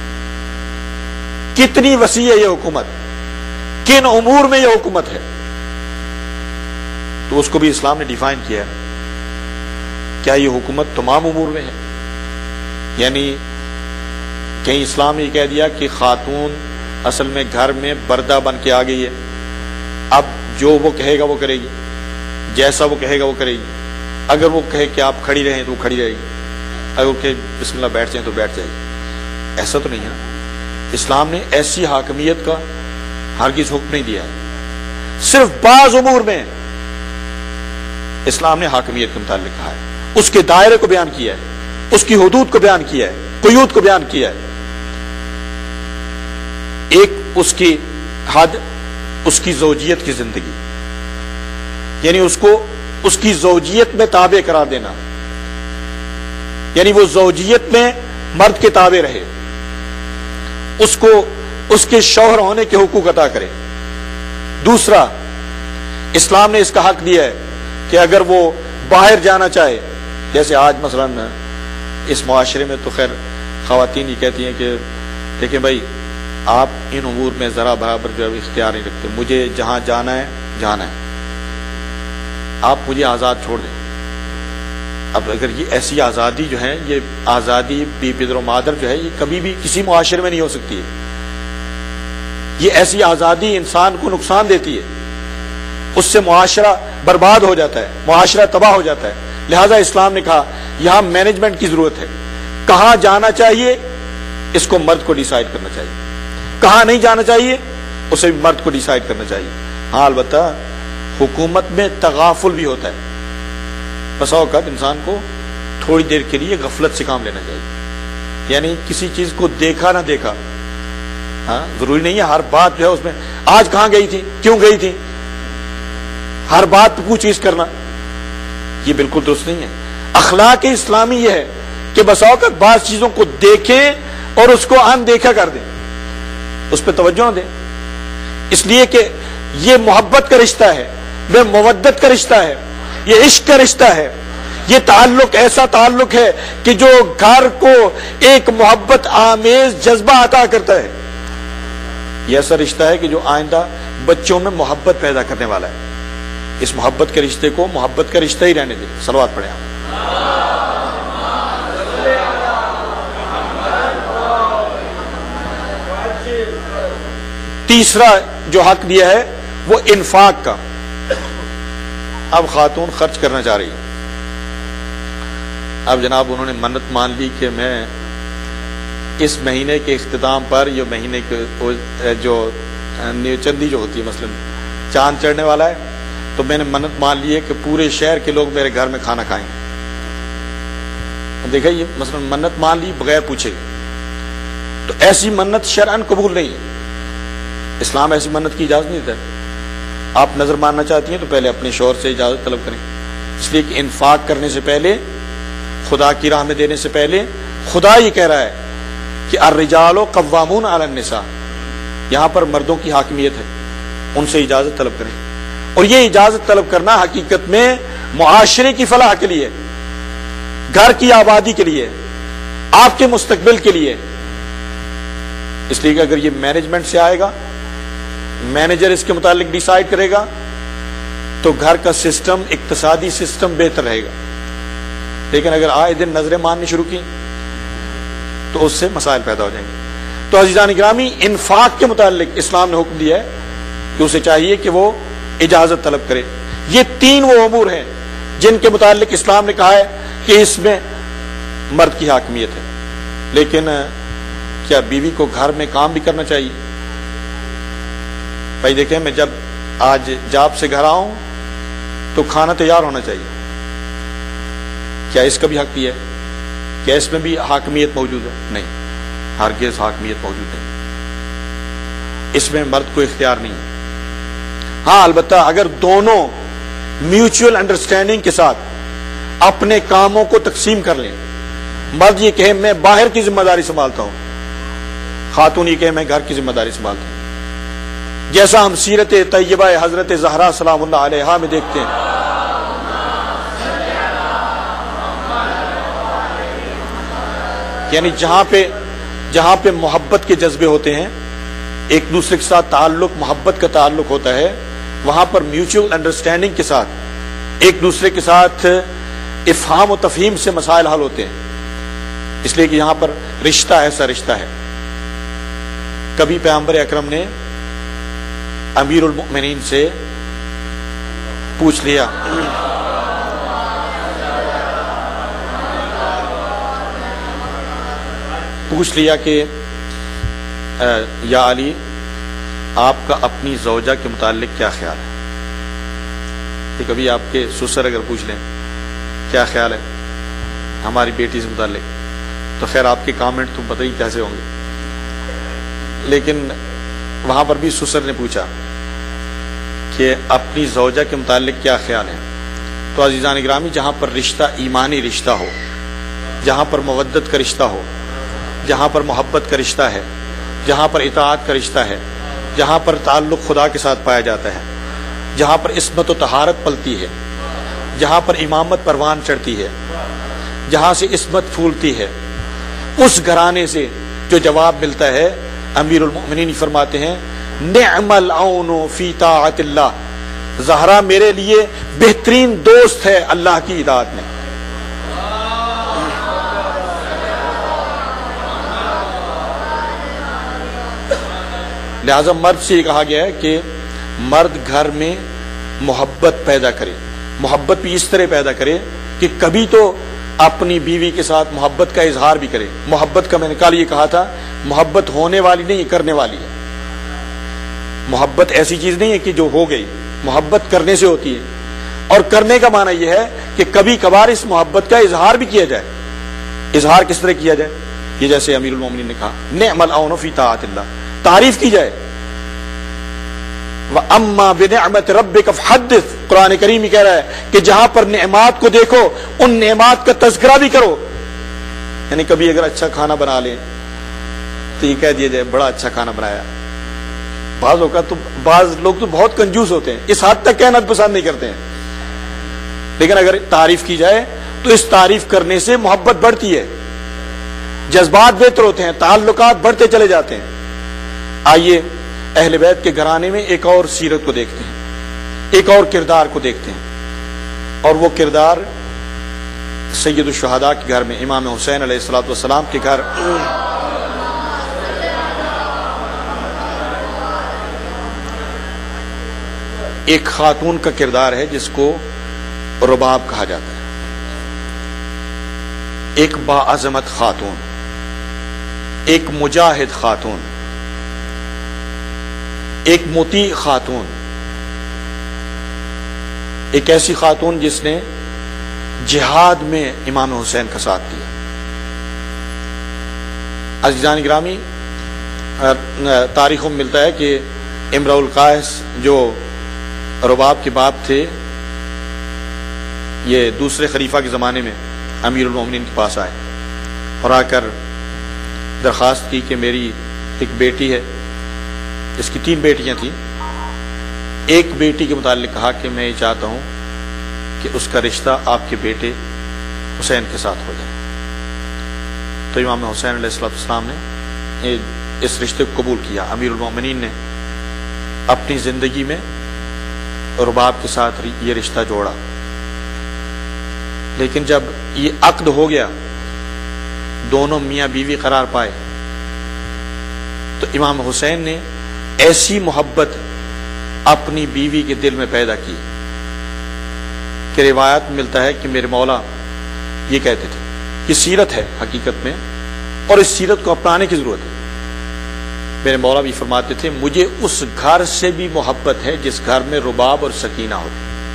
کتنی وسیع ہے یہ حکومت، کن امور میں یہ حکومت ہے، تو اس کو بھی اسلام نے ڈیفائن کیا ہے۔ کیا یہ حکومت تمام امور میں ہے؟ یعنی کہیں اسلام نے یہ کہہ دیا کہ خاتون اصل میں گھر میں بردہ بن کے آ گئی ہے، اب جو وہ کہے گا وہ کرے گی، جیسا وہ کہے گا وہ کرے گی۔ اگر وہ کہے کہ آپ کھڑی رہیں تو وہ کھڑی رہے گی، اگر وہ کہے بسم اللہ بیٹھ جائیں تو بیٹھ جائے گی۔ ایسا تو نہیں ہے نا۔ اسلام نے ایسی حاکمیت کا ہرگز حکم نہیں دیا ہے۔ صرف بعض امور میں اسلام نے حاکمیت کے متعلق کہا ہے، اس کے دائرے کو بیان کیا ہے، اس کی حدود کو بیان کیا ہے، قیود کو بیان کیا ہے۔ ایک اس کی حد، اس کی زوجیت کی زندگی، یعنی اس کو اس کی زوجیت میں تابع قرار دینا، یعنی وہ زوجیت میں مرد کے تابع رہے، اس کو اس کے شوہر ہونے کے حقوق عطا کرے۔ دوسرا، اسلام نے اس کا حق دیا ہے کہ اگر وہ باہر جانا چاہے، جیسے آج مثلا اس معاشرے میں تو خیر خواتین یہ کہتی ہیں کہ دیکھیں بھائی آپ ان امور میں ذرا برابر جو اختیار نہیں رکھتے، مجھے جہاں جانا ہے جانا ہے، آپ مجھے آزاد چھوڑ دیں۔ اب اگر یہ ایسی آزادی جو ہے، یہ آزادی بی پدر و مادر جو ہے، یہ کبھی بھی کسی معاشرے میں نہیں ہو سکتی ہے۔ یہ ایسی آزادی انسان کو نقصان دیتی ہے، اس سے معاشرہ برباد ہو جاتا ہے، معاشرہ تباہ ہو جاتا ہے۔ لہذا اسلام نے کہا یہاں مینجمنٹ کی ضرورت ہے، کہاں جانا چاہیے اس کو مرد کو ڈیسائیڈ کرنا چاہیے، کہاں نہیں جانا چاہیے اسے بھی مرد کو ڈیسائیڈ کرنا چاہیے۔ ہاں البتہ حکومت میں تغافل بھی ہوتا ہے، بسا اوقات انسان کو تھوڑی دیر کے لیے غفلت سے کام لینا چاہیے، یعنی کسی چیز کو دیکھا نہ دیکھا، ہاں ضروری نہیں ہے ہر بات جو ہے اس میں آج کہاں گئی تھی، کیوں گئی تھی، ہر بات پہ پوچھ گچھ کرنا، یہ بالکل درست نہیں ہے۔ اخلاق اسلامی یہ ہے کہ بس اوقات بعض چیزوں کو دیکھیں اور اس کو اندیکھا کر دیں، اس پہ توجہ نہ دیں، اس لیے کہ یہ محبت کا رشتہ ہے، یہ مودت کا رشتہ ہے، یہ عشق کا رشتہ ہے، یہ تعلق ایسا تعلق ہے کہ جو گھر کو ایک محبت آمیز جذبہ عطا کرتا ہے، یہ ایسا رشتہ ہے کہ جو آئندہ بچوں میں محبت پیدا کرنے والا ہے۔ اس محبت کے رشتے کو محبت کا رشتہ ہی رہنے دیں۔ صلوات پڑھیں آپ۔ تیسرا جو حق دیا ہے وہ انفاق کا۔ اب خاتون خرچ کرنا چاہ رہی ہے، اب جناب انہوں نے منت مان لی کہ میں اس مہینے کے اختتام پر، یہ مہینے کے جو چندی جو ہوتی ہے، مثلا چاند چڑھنے والا ہے، تو میں نے منت مان لی ہے کہ پورے شہر کے لوگ میرے گھر میں کھانا کھائیں گے۔ دیکھا، یہ مثلا منت مان لی بغیر پوچھے، تو ایسی منت شرعاً قبول نہیں ہے۔ اسلام ایسی منت کی اجازت نہیں دیتا ہے۔ آپ نظر ماننا چاہتی ہیں تو پہلے اپنے شوہر سے اجازت طلب کریں، اس لیے کہ انفاق کرنے سے پہلے، خدا کی راہ میں دینے سے پہلے خدا یہ کہہ رہا ہے کہ الرجال قوامون علی النساء، یہاں پر مردوں کی حاکمیت ہے، ان سے اجازت طلب کریں۔ اور یہ اجازت طلب کرنا حقیقت میں معاشرے کی فلاح کے لیے، گھر کی آبادی کے لیے، آپ کے مستقبل کے لیے، اس لیے کہ اگر یہ مینجمنٹ سے آئے گا، مینیجر اس کے متعلق ڈیسائیڈ کرے گا، تو گھر کا سسٹم، اقتصادی سسٹم بہتر رہے گا۔ لیکن اگر آئے دن نظریں ماننی شروع کی تو اس سے مسائل پیدا ہو جائیں گے۔ تو عزیزان گرامی، انفاق کے متعلق اسلام نے حکم دیا ہے کہ اسے چاہیے کہ وہ اجازت طلب کرے۔ یہ تین وہ امور ہیں جن کے متعلق اسلام نے کہا ہے کہ اس میں مرد کی حاکمیت ہے۔ لیکن کیا بیوی کو گھر میں کام بھی کرنا چاہیے؟ بھائی دیکھیں، میں جب آج جاب سے گھر آؤں تو کھانا تیار ہونا چاہیے، کیا اس کا بھی حق دیا ہے؟ کیا اس میں بھی حاکمیت موجود ہے؟ نہیں، ہرگز حاکمیت موجود نہیں، اس میں مرد کو اختیار نہیں ہے۔ ہاں البتہ اگر دونوں میوچول انڈرسٹینڈنگ کے ساتھ اپنے کاموں کو تقسیم کر لیں، مرد یہ کہے میں باہر کی ذمہ داری سنبھالتا ہوں، خاتون یہ کہے میں گھر کی ذمہ داری سنبھالتا ہوں، جیسا ہم سیرت طیبہ حضرت زہرا سلام اللہ علیہا میں دیکھتے ہیں۔ یعنی جہاں پہ محبت کے جذبے ہوتے ہیں، ایک دوسرے کے ساتھ تعلق، محبت کا تعلق ہوتا ہے، وہاں پر میوچول انڈرسٹینڈنگ کے ساتھ ایک دوسرے کے ساتھ افہام و تفہیم سے مسائل حل ہوتے ہیں، اس لیے کہ یہاں پر رشتہ ایسا رشتہ ہے۔ کبھی پیغمبر اکرم نے امیر المؤمنین سے پوچھ لیا، کہ یا علی، آپ کا اپنی زوجہ کے متعلق کیا خیال ہے؟ کہ کبھی آپ کے سسر اگر پوچھ لیں کیا خیال ہے ہماری بیٹی سے متعلق، تو خیر آپ کے کامنٹ تو پتہ ہی کیسے ہوں گے، لیکن وہاں پر بھی سسر نے پوچھا کہ اپنی زوجہ کے متعلق کیا خیال ہے۔ تو عزیزان گرامی، جہاں پر رشتہ ایمانی رشتہ ہو، جہاں پر مودت کا رشتہ ہو، جہاں پر محبت کا رشتہ ہے، جہاں پر اطاعت کا رشتہ ہے، جہاں پر تعلق خدا کے ساتھ پایا جاتا ہے، جہاں پر عصمت و طہارت پلتی ہے، جہاں پر امامت پروان چڑھتی ہے، جہاں سے عصمت پھولتی ہے، اس گھرانے سے جو جواب ملتا ہے، امیر المؤمنین فرماتے ہیں نعم العون فی طاعت اللہ، زہرا میرے لیے بہترین دوست ہے اللہ کی اطاعت میں۔ لہذا مرد سے یہ کہا گیا ہے کہ مرد گھر میں محبت پیدا کرے، محبت بھی اس طرح پیدا کرے کہ کبھی تو اپنی بیوی کے ساتھ محبت کا اظہار بھی کرے۔ محبت کا میں نے کل یہ کہا تھا، محبت ہونے والی نہیں، کرنے والی ہے۔ محبت ایسی چیز نہیں ہے کہ جو ہو گئی، محبت کرنے سے ہوتی ہے، اور کرنے کا معنی یہ ہے کہ کبھی کبھار اس محبت کا اظہار بھی کیا جائے۔ اظہار کس طرح کیا جائے؟ یہ جیسے امیر المومنین نے کہا نعم العون فی طاعت اللہ، تعریف کی جائے، وَأَمَّا بِنِعْمَةِ رَبِّكَ فَحَدِّثْ، قرآن کریم ہی کہہ رہا ہے کہ جہاں پر نعمات کو دیکھو ان نعمات کا تذکرہ بھی کرو. یعنی کبھی اگر اچھا کھانا بنا لیں تو یہ کہہ دیا جائے بڑا اچھا کھانا بنایا. بعض اوقات تو بعض لوگ تو بہت کنجوس ہوتے ہیں، اس حد تک کہنا پسند نہیں کرتے ہیں، لیکن اگر تعریف کی جائے تو اس تعریف کرنے سے محبت بڑھتی ہے، جذبات بہتر ہوتے ہیں، تعلقات بڑھتے چلے جاتے ہیں. آئیے اہل بیت کے گھرانے میں ایک اور سیرت کو دیکھتے ہیں، ایک اور کردار کو دیکھتے ہیں، اور وہ کردار سید الشہداء کے گھر میں، امام حسین علیہ الصلوۃ والسلام کے گھر. ایک خاتون کا کردار ہے جس کو رباب کہا جاتا ہے. ایک باعظمت خاتون، ایک مجاہد خاتون، ایک مطیع خاتون، ایک ایسی خاتون جس نے جہاد میں امام حسین کا ساتھ دیا. عزیزان گرامی، تاریخوں میں ملتا ہے کہ امرؤ القیس جو رباب کے باپ تھے، یہ دوسرے خلیفہ کے زمانے میں امیر المومنین کے پاس آئے اور آ کر درخواست کی کہ میری ایک بیٹی ہے، اس کی 3 بیٹیاں تھیں. ایک بیٹی کے متعلق کہا کہ میں یہ چاہتا ہوں کہ اس کا رشتہ آپ کے بیٹے حسین کے ساتھ ہو جائے. تو امام حسین علیہ السلام نے اس رشتے کو قبول کیا. امیر المومنین نے اپنی زندگی میں رباب کے ساتھ یہ رشتہ جوڑا، لیکن جب یہ عقد ہو گیا، دونوں میاں بیوی قرار پائے، تو امام حسین نے ایسی محبت اپنی بیوی کے دل میں پیدا کی کہ روایت میں ملتا ہے کہ میرے مولا یہ کہتے تھے، یہ سیرت ہے حقیقت میں اور اس سیرت کو اپنانے کی ضرورت ہے. میرے مولا بھی فرماتے تھے مجھے اس گھر سے بھی محبت ہے جس گھر میں رباب اور سکینہ ہوتے.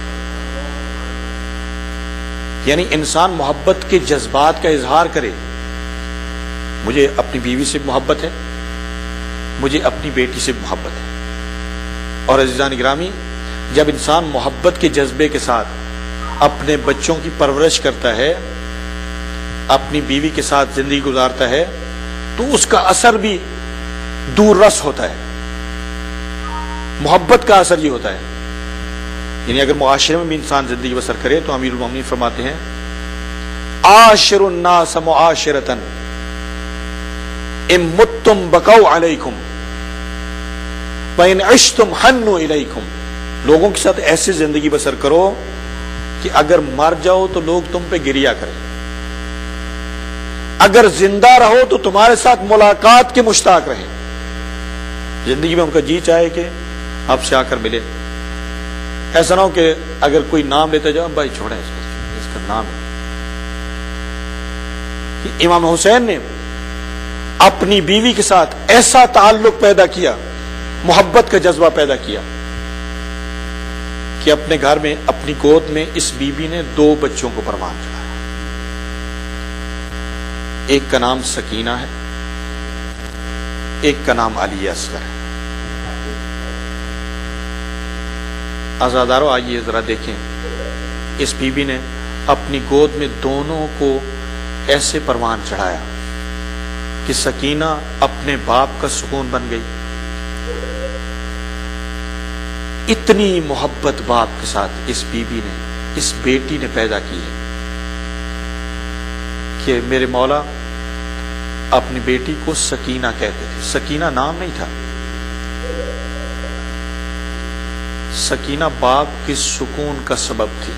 یعنی انسان محبت کے جذبات کا اظہار کرے. مجھے اپنی بیوی سے محبت ہے، مجھے اپنی بیٹی سے محبت ہے. اور عزیزان گرامی، جب انسان محبت کے جذبے کے ساتھ اپنے بچوں کی پرورش کرتا ہے، اپنی بیوی کے ساتھ زندگی گزارتا ہے، تو اس کا اثر بھی دور رس ہوتا ہے. محبت کا اثر یہ ہوتا ہے. یعنی اگر معاشرے میں بھی انسان زندگی بسر کرے تو امیر المومنین فرماتے ہیں عاشر الناس معاشرۃ ان متم بقوا علیکم وان عشتم حنوا الیکم. لوگوں کے ساتھ ایسے زندگی بسر کرو کہ اگر مر جاؤ تو لوگ تم پہ گریا کریں، اگر زندہ رہو تو تمہارے ساتھ ملاقات کے مشتاق رہیں. زندگی میں ان کا جی چاہے کہ آپ سے آ کر ملے. ایسا نہ ہو کہ اگر کوئی نام لیتا جاؤ بھائی چھوڑیں اس کا نام ہے. امام حسین نے اپنی بیوی کے ساتھ ایسا تعلق پیدا کیا، محبت کا جذبہ پیدا کیا کہ اپنے گھر میں اپنی گود میں اس بیوی نے 2 بچوں کو پروان چڑھایا. ایک کا نام سکینہ ہے، ایک کا نام علی اصغر ہے. عزادارو آئیے ذرا دیکھیں، اس بیوی نے اپنی گود میں دونوں کو ایسے پروان چڑھایا کہ سکینہ اپنے باپ کا سکون بن گئی. اتنی محبت باپ کے ساتھ اس بیوی نے، اس بیٹی نے پیدا کی ہے کہ میرے مولا اپنی بیٹی کو سکینہ کہتے تھے. سکینہ نام نہیں تھا، سکینہ باپ کے سکون کا سبب تھی.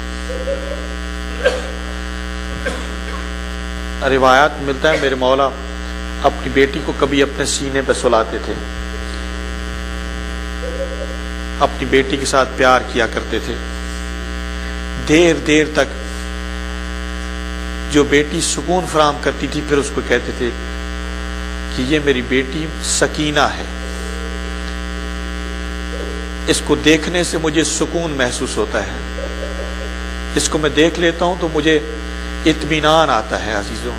روایات ملتا ہے میرے مولا اپنی بیٹی کو کبھی اپنے سینے پہ سلاتے تھے، اپنی بیٹی کے ساتھ پیار کیا کرتے تھے. دیر دیر تک جو بیٹی سکون فراہم کرتی تھی پھر اس کو کہتے تھے کہ یہ میری بیٹی سکینہ ہے، اس کو دیکھنے سے مجھے سکون محسوس ہوتا ہے، اس کو میں دیکھ لیتا ہوں تو مجھے اطمینان آتا ہے. عزیزوں،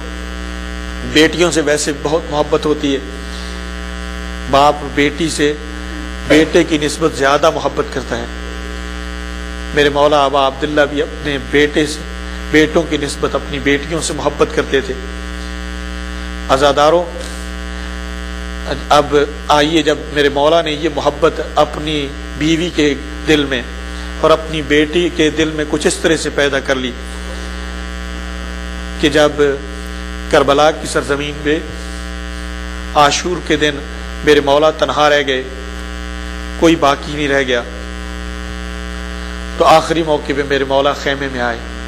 بیٹیوں سے ویسے بہت محبت ہوتی ہے، باپ بیٹی سے بیٹے کی نسبت زیادہ محبت کرتا ہے۔ میرے مولا ابا عبداللہ بھی اپنے بیٹوں کی نسبت اپنی بیٹیوں سے محبت کرتے تھے۔ عزاداروں، اب آئیے، جب میرے مولا نے یہ محبت اپنی بیوی کے دل میں اور اپنی بیٹی کے دل میں کچھ اس طرح سے پیدا کر لی کہ جب کربلا کی سرزمین پہ عاشور کے دن میرے مولا تنہا رہ گئے، کوئی باقی نہیں رہ گیا، تو آخری موقع پہ میرے مولا خیمے میں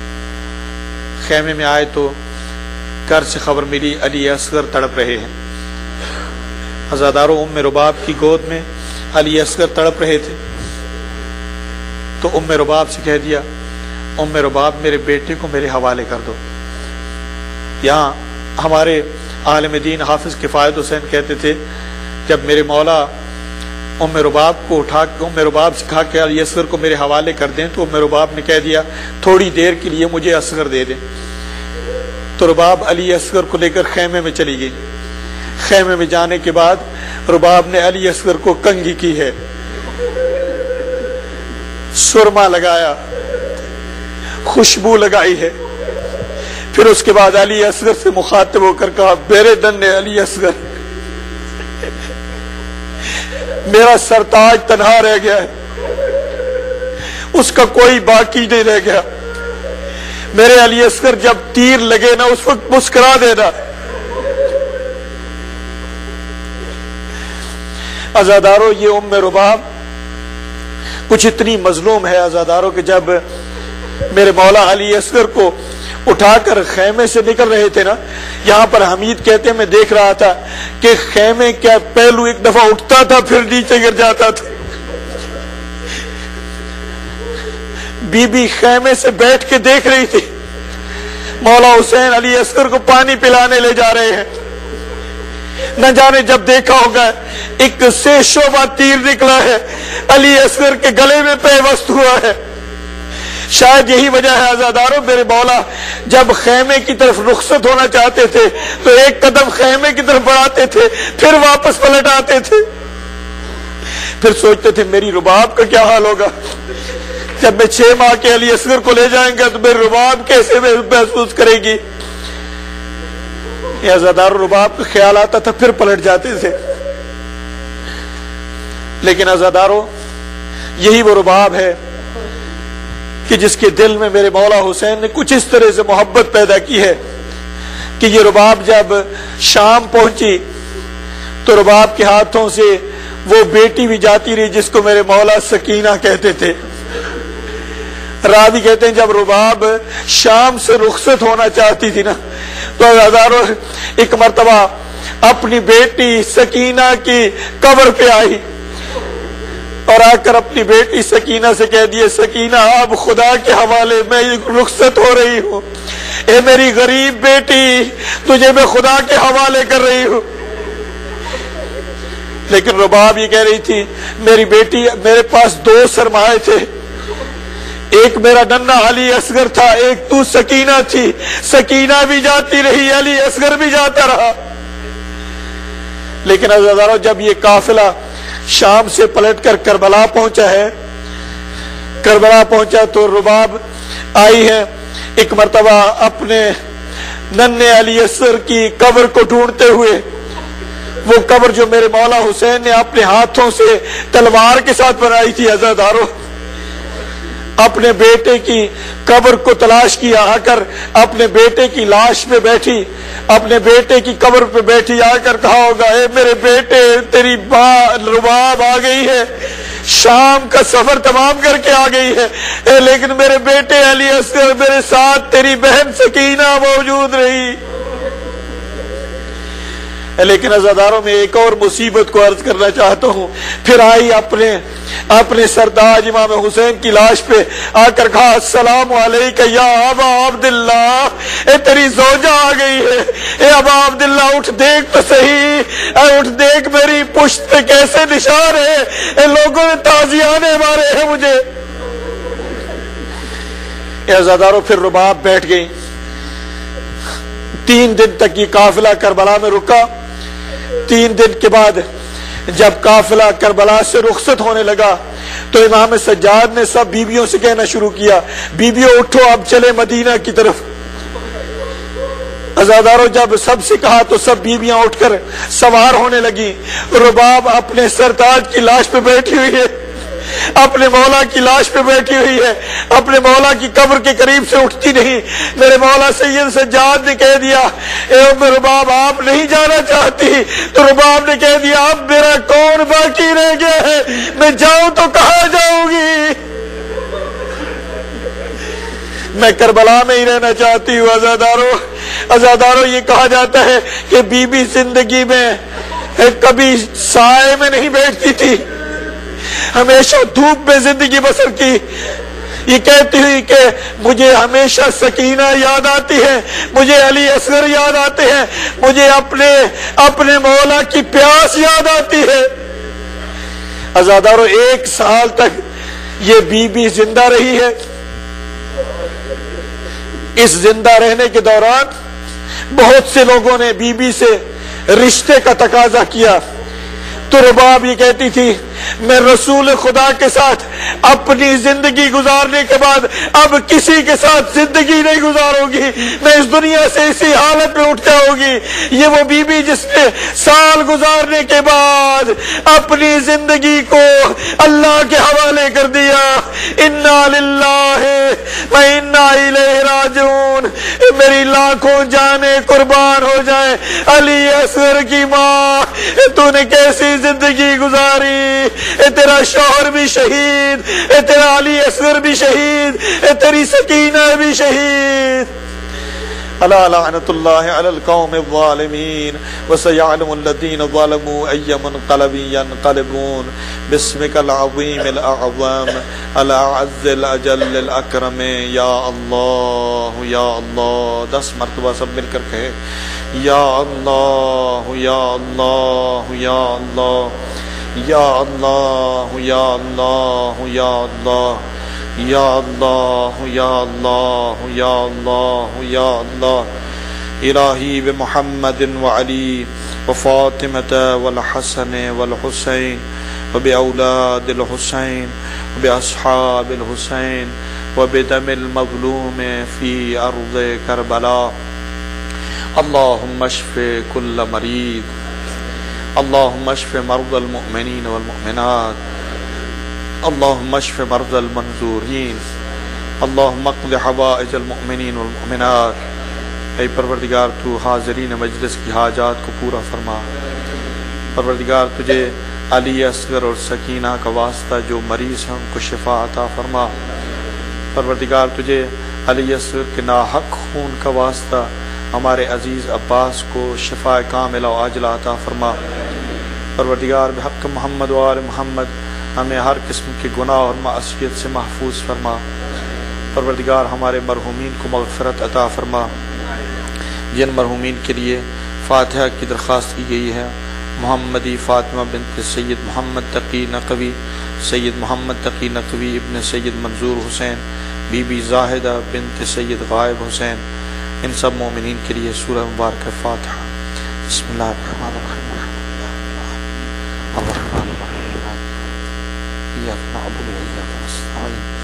آئے تو گھر سے خبر ملی علی اصغر تڑپ رہے ہیں۔ عزاداروں، ام رباب کی گود میں علی اصغر تڑپ رہے تھے، تو ام رباب سے کہہ دیا، ام رباب میرے بیٹے کو میرے حوالے کر دو۔ یہاں ہمارے عالم دین حافظ کفایت حسین کہتے تھے، جب میرے مولا ام رباب کو اٹھا کے ام رباب سے کہا کہ علی اصغر کو میرے حوالے کر دیں، تو ام رباب نے کہہ دیا تھوڑی دیر کے لیے مجھے اصغر دے دیں۔ تو رباب علی اصغر کو لے کر خیمے میں چلی گئی۔ خیمے میں جانے کے بعد رباب نے علی اصغر کو کنگھی کی ہے، سرما لگایا، خوشبو لگائی ہے، پھر اس کے بعد علی اصغر سے مخاطب ہو کر کہا، میرے دن علی اصغر، میرا سرتاج تنہا رہ گیا ہے، اس کا کوئی باقی نہیں رہ گیا، میرے علی اصغر جب تیر لگے نا اس وقت مسکرا دینا۔ عزاداروں، یہ ام رباب کچھ اتنی مظلوم ہے عزاداروں کہ جب میرے مولا علی اصغر کو اٹھا کر خیمے سے نکل رہے تھے نا، یہاں پر حمید کہتے ہیں میں دیکھ رہا تھا کہ خیمے کا پہلو ایک دفعہ اٹھتا تھا پھر نیچے گر جاتا تھا۔ بی بی خیمے سے بیٹھ کے دیکھ رہی تھی، مولا حسین علی اصغر کو پانی پلانے لے جا رہے ہیں، نہ جانے جب دیکھا ہوگا ایک سے شعبہ تیر نکلا ہے، علی اصغر کے گلے میں پیوست ہوا ہے۔ شاید یہی وجہ ہے عزاداروں، میرے مولا جب خیمے کی طرف رخصت ہونا چاہتے تھے تو ایک قدم خیمے کی طرف بڑھاتے تھے، پھر واپس پلٹ آتے تھے، پھر سوچتے تھے میری رباب کا کیا حال ہوگا، جب میں 6 ماہ کے علی اصغر کو لے جائیں گا تو میری رباب کیسے محسوس کرے گی۔ یہ عزادار رباب کا خیال آتا تھا، پھر پلٹ جاتے تھے۔ لیکن عزاداروں، یہی وہ رباب ہے کہ جس کے دل میں میرے مولا حسین نے کچھ اس طرح سے محبت پیدا کی ہے کہ یہ رباب جب شام پہنچی تو رباب کے ہاتھوں سے وہ بیٹی بھی جاتی رہی جس کو میرے مولا سکینہ کہتے تھے۔ راوی کہتے ہیں جب رباب شام سے رخصت ہونا چاہتی تھی نا تو ہزاروں ایک مرتبہ اپنی بیٹی سکینہ کی قبر پہ آئی اور آ کر اپنی بیٹی سکینہ سے کہہ دیے، سکینہ اب خدا کے حوالے میں رخصت ہو رہی ہوں، اے میری غریب بیٹی تجھے میں خدا کے حوالے کر رہی ہوں۔ لیکن رباب یہ کہہ رہی تھی میری بیٹی، میرے پاس 2 سرمائے تھے، ایک میرا ننھا علی اصغر تھا، ایک تو سکینہ تھی، سکینہ بھی جاتی رہی، علی اصغر بھی جاتا رہا۔ لیکن عزیزانو جب یہ قافلہ شام سے پلٹ کر کربلا پہنچا ہے، کربلا پہنچا تو رباب آئی ہے ایک مرتبہ اپنے ننھے علی اصغر کی قبر کو ڈھونڈتے ہوئے، وہ قبر جو میرے مولا حسین نے اپنے ہاتھوں سے تلوار کے ساتھ بنائی تھی، عزیزانو اپنے بیٹے کی قبر کو تلاش کیا، آ کر اپنے بیٹے کی لاش پہ بیٹھی، اپنے بیٹے کی قبر پہ بیٹھی، آ کر کہا ہوگا اے میرے بیٹے تیری رباب آ گئی ہے، شام کا سفر تمام کر کے آ گئی ہے، لیکن میرے بیٹے علی اصغر میرے ساتھ تیری بہن سکینہ موجود رہی۔ لیکن عزاداروں میں ایک اور مصیبت کو عرض کرنا چاہتا ہوں، پھر آئی اپنے سردار امام حسین کی لاش پہ آ کر کہا السلام علیکہ یا ابا عبداللہ، اے تیری زوجہ آ گئی ہے، اے ابا عبداللہ اٹھ دیکھ تو صحیح، اے اٹھ دیکھ میری پشت پہ کیسے نشان ہے، اے لوگوں نے تازیانے مارے ہیں مجھے۔ اے عزاداروں پھر رباب بیٹھ گئی، 3 دن تک یہ قافلہ کربلا میں رکا، 3 دن کے بعد جب قافلہ کربلا سے رخصت ہونے لگا تو امام سجاد نے سب بیویوں سے کہنا شروع کیا، بیویوں اٹھو اب چلے مدینہ کی طرف۔ عزاداروں جب سب سے کہا تو سب بیویاں اٹھ کر سوار ہونے لگی۔ رباب اپنے سرتاج کی لاش پہ بیٹھی ہوئی ہے، اپنے مولا کی لاش پہ بیٹھی ہوئی ہے، اپنے مولا کی قبر کے قریب سے اٹھتی نہیں۔ میرے مولا سید سجاد نے کہہ دیا اے ام رباب آپ نہیں جانا چاہتی، تو رباب نے کہہ دیا اب میرا کون باقی رہ گیا ہے، میں جاؤں تو کہاں جاؤں گی، میں کربلا میں ہی رہنا چاہتی ہوں۔ عزاداروں یہ کہا جاتا ہے کہ بی بی زندگی میں کبھی سائے میں نہیں بیٹھتی تھی، ہمیشہ دھوپ میں زندگی بسر کی۔ یہ کہتی ہوئی کہ مجھے ہمیشہ سکینہ یاد آتی ہے، مجھے علی اصغر یاد آتے ہیں، مجھے اپنے مولا کی پیاس یاد آتی ہے۔ عزاداروں 1 سال تک یہ بی بی زندہ رہی ہے۔ اس زندہ رہنے کے دوران بہت سے لوگوں نے بی بی سے رشتے کا تقاضا کیا، تو رباب یہ کہتی تھی میں رسول خدا کے ساتھ اپنی زندگی گزارنے کے بعد اب کسی کے ساتھ زندگی نہیں گزاروں گی، میں اس دنیا سے اسی حالت میں اٹھ جاؤں گی۔ یہ وہ بی بی جس نے سال گزارنے کے بعد اپنی زندگی کو اللہ کے حوالے کر دیا۔ انا للہ و انا الیہ راجعون، میری لاکھوں جانیں قربان ہو جائیں علی اصغر کی ماں، تو نے کیسی زندگی گزاری، اے تیرا شوہر بھی شہید، اے تیرا علی اصغر بھی شہید، اے تیری سکینہ بھی شہید۔ الا لعنت اللہ علی القوم الظالمین وسيعلم الذین ظلموا ای منقلب ینقلبون باسمک العظیم الاعظم الاعز الاجل الاکرم یا اللہ یا اللہ۔ 10 مرتبہ سب مل کر کہے یا اللہ یا اللہ یا اللہ یا اللہ یا اللہ یا اللہ یا اللہ یا اللہ یا اللہ یا اللہ۔ الہی بمحمد وعلی وفاطمة والحسن والحسین وبأولاد الحسین وبأصحاب الحسین وبدم المظلوم فی ارض کربلا۔ اللہم اشف کل مریض، اللہم اشف مرضى المؤمنین والمؤمنات، اللہم اشف مرضى المنظورین، اللہم اقض حوائج المؤمنین والمؤمنات۔ اے پروردگار تو حاضرین مجلس کی حاجات کو پورا فرما۔ پروردگار تجھے علی اصغر اور سکینہ کا واسطہ جو مریض ہیں ان کو شفا عطا فرما۔ پروردگار تجھے علی اصغر کے ناحق خون کا واسطہ ہمارے عزیز عباس کو شفا کاملہ و عاجلہ عطا فرما۔ پروردگار بحق محمد و آل محمد ہمیں ہر قسم کے گناہ اور معصیت سے محفوظ فرما۔ پروردگار ہمارے مرحومین کو مغفرت عطا فرما۔ جن مرحومین کے لیے فاتحہ کی درخواست کی گئی ہے، محمدی فاطمہ بنت سید محمد تقی نقوی، سید محمد تقی نقوی ابن سید منظور حسین، بی بی زاہدہ بنت سید غائب حسین، ان سب مومنین کے لیے سورہ مبارکہ فاتحہ۔ بسم اللہ الرحمن الرحیم، الرحمن الرحیم، ایاک نعبد و ایاک نستعین۔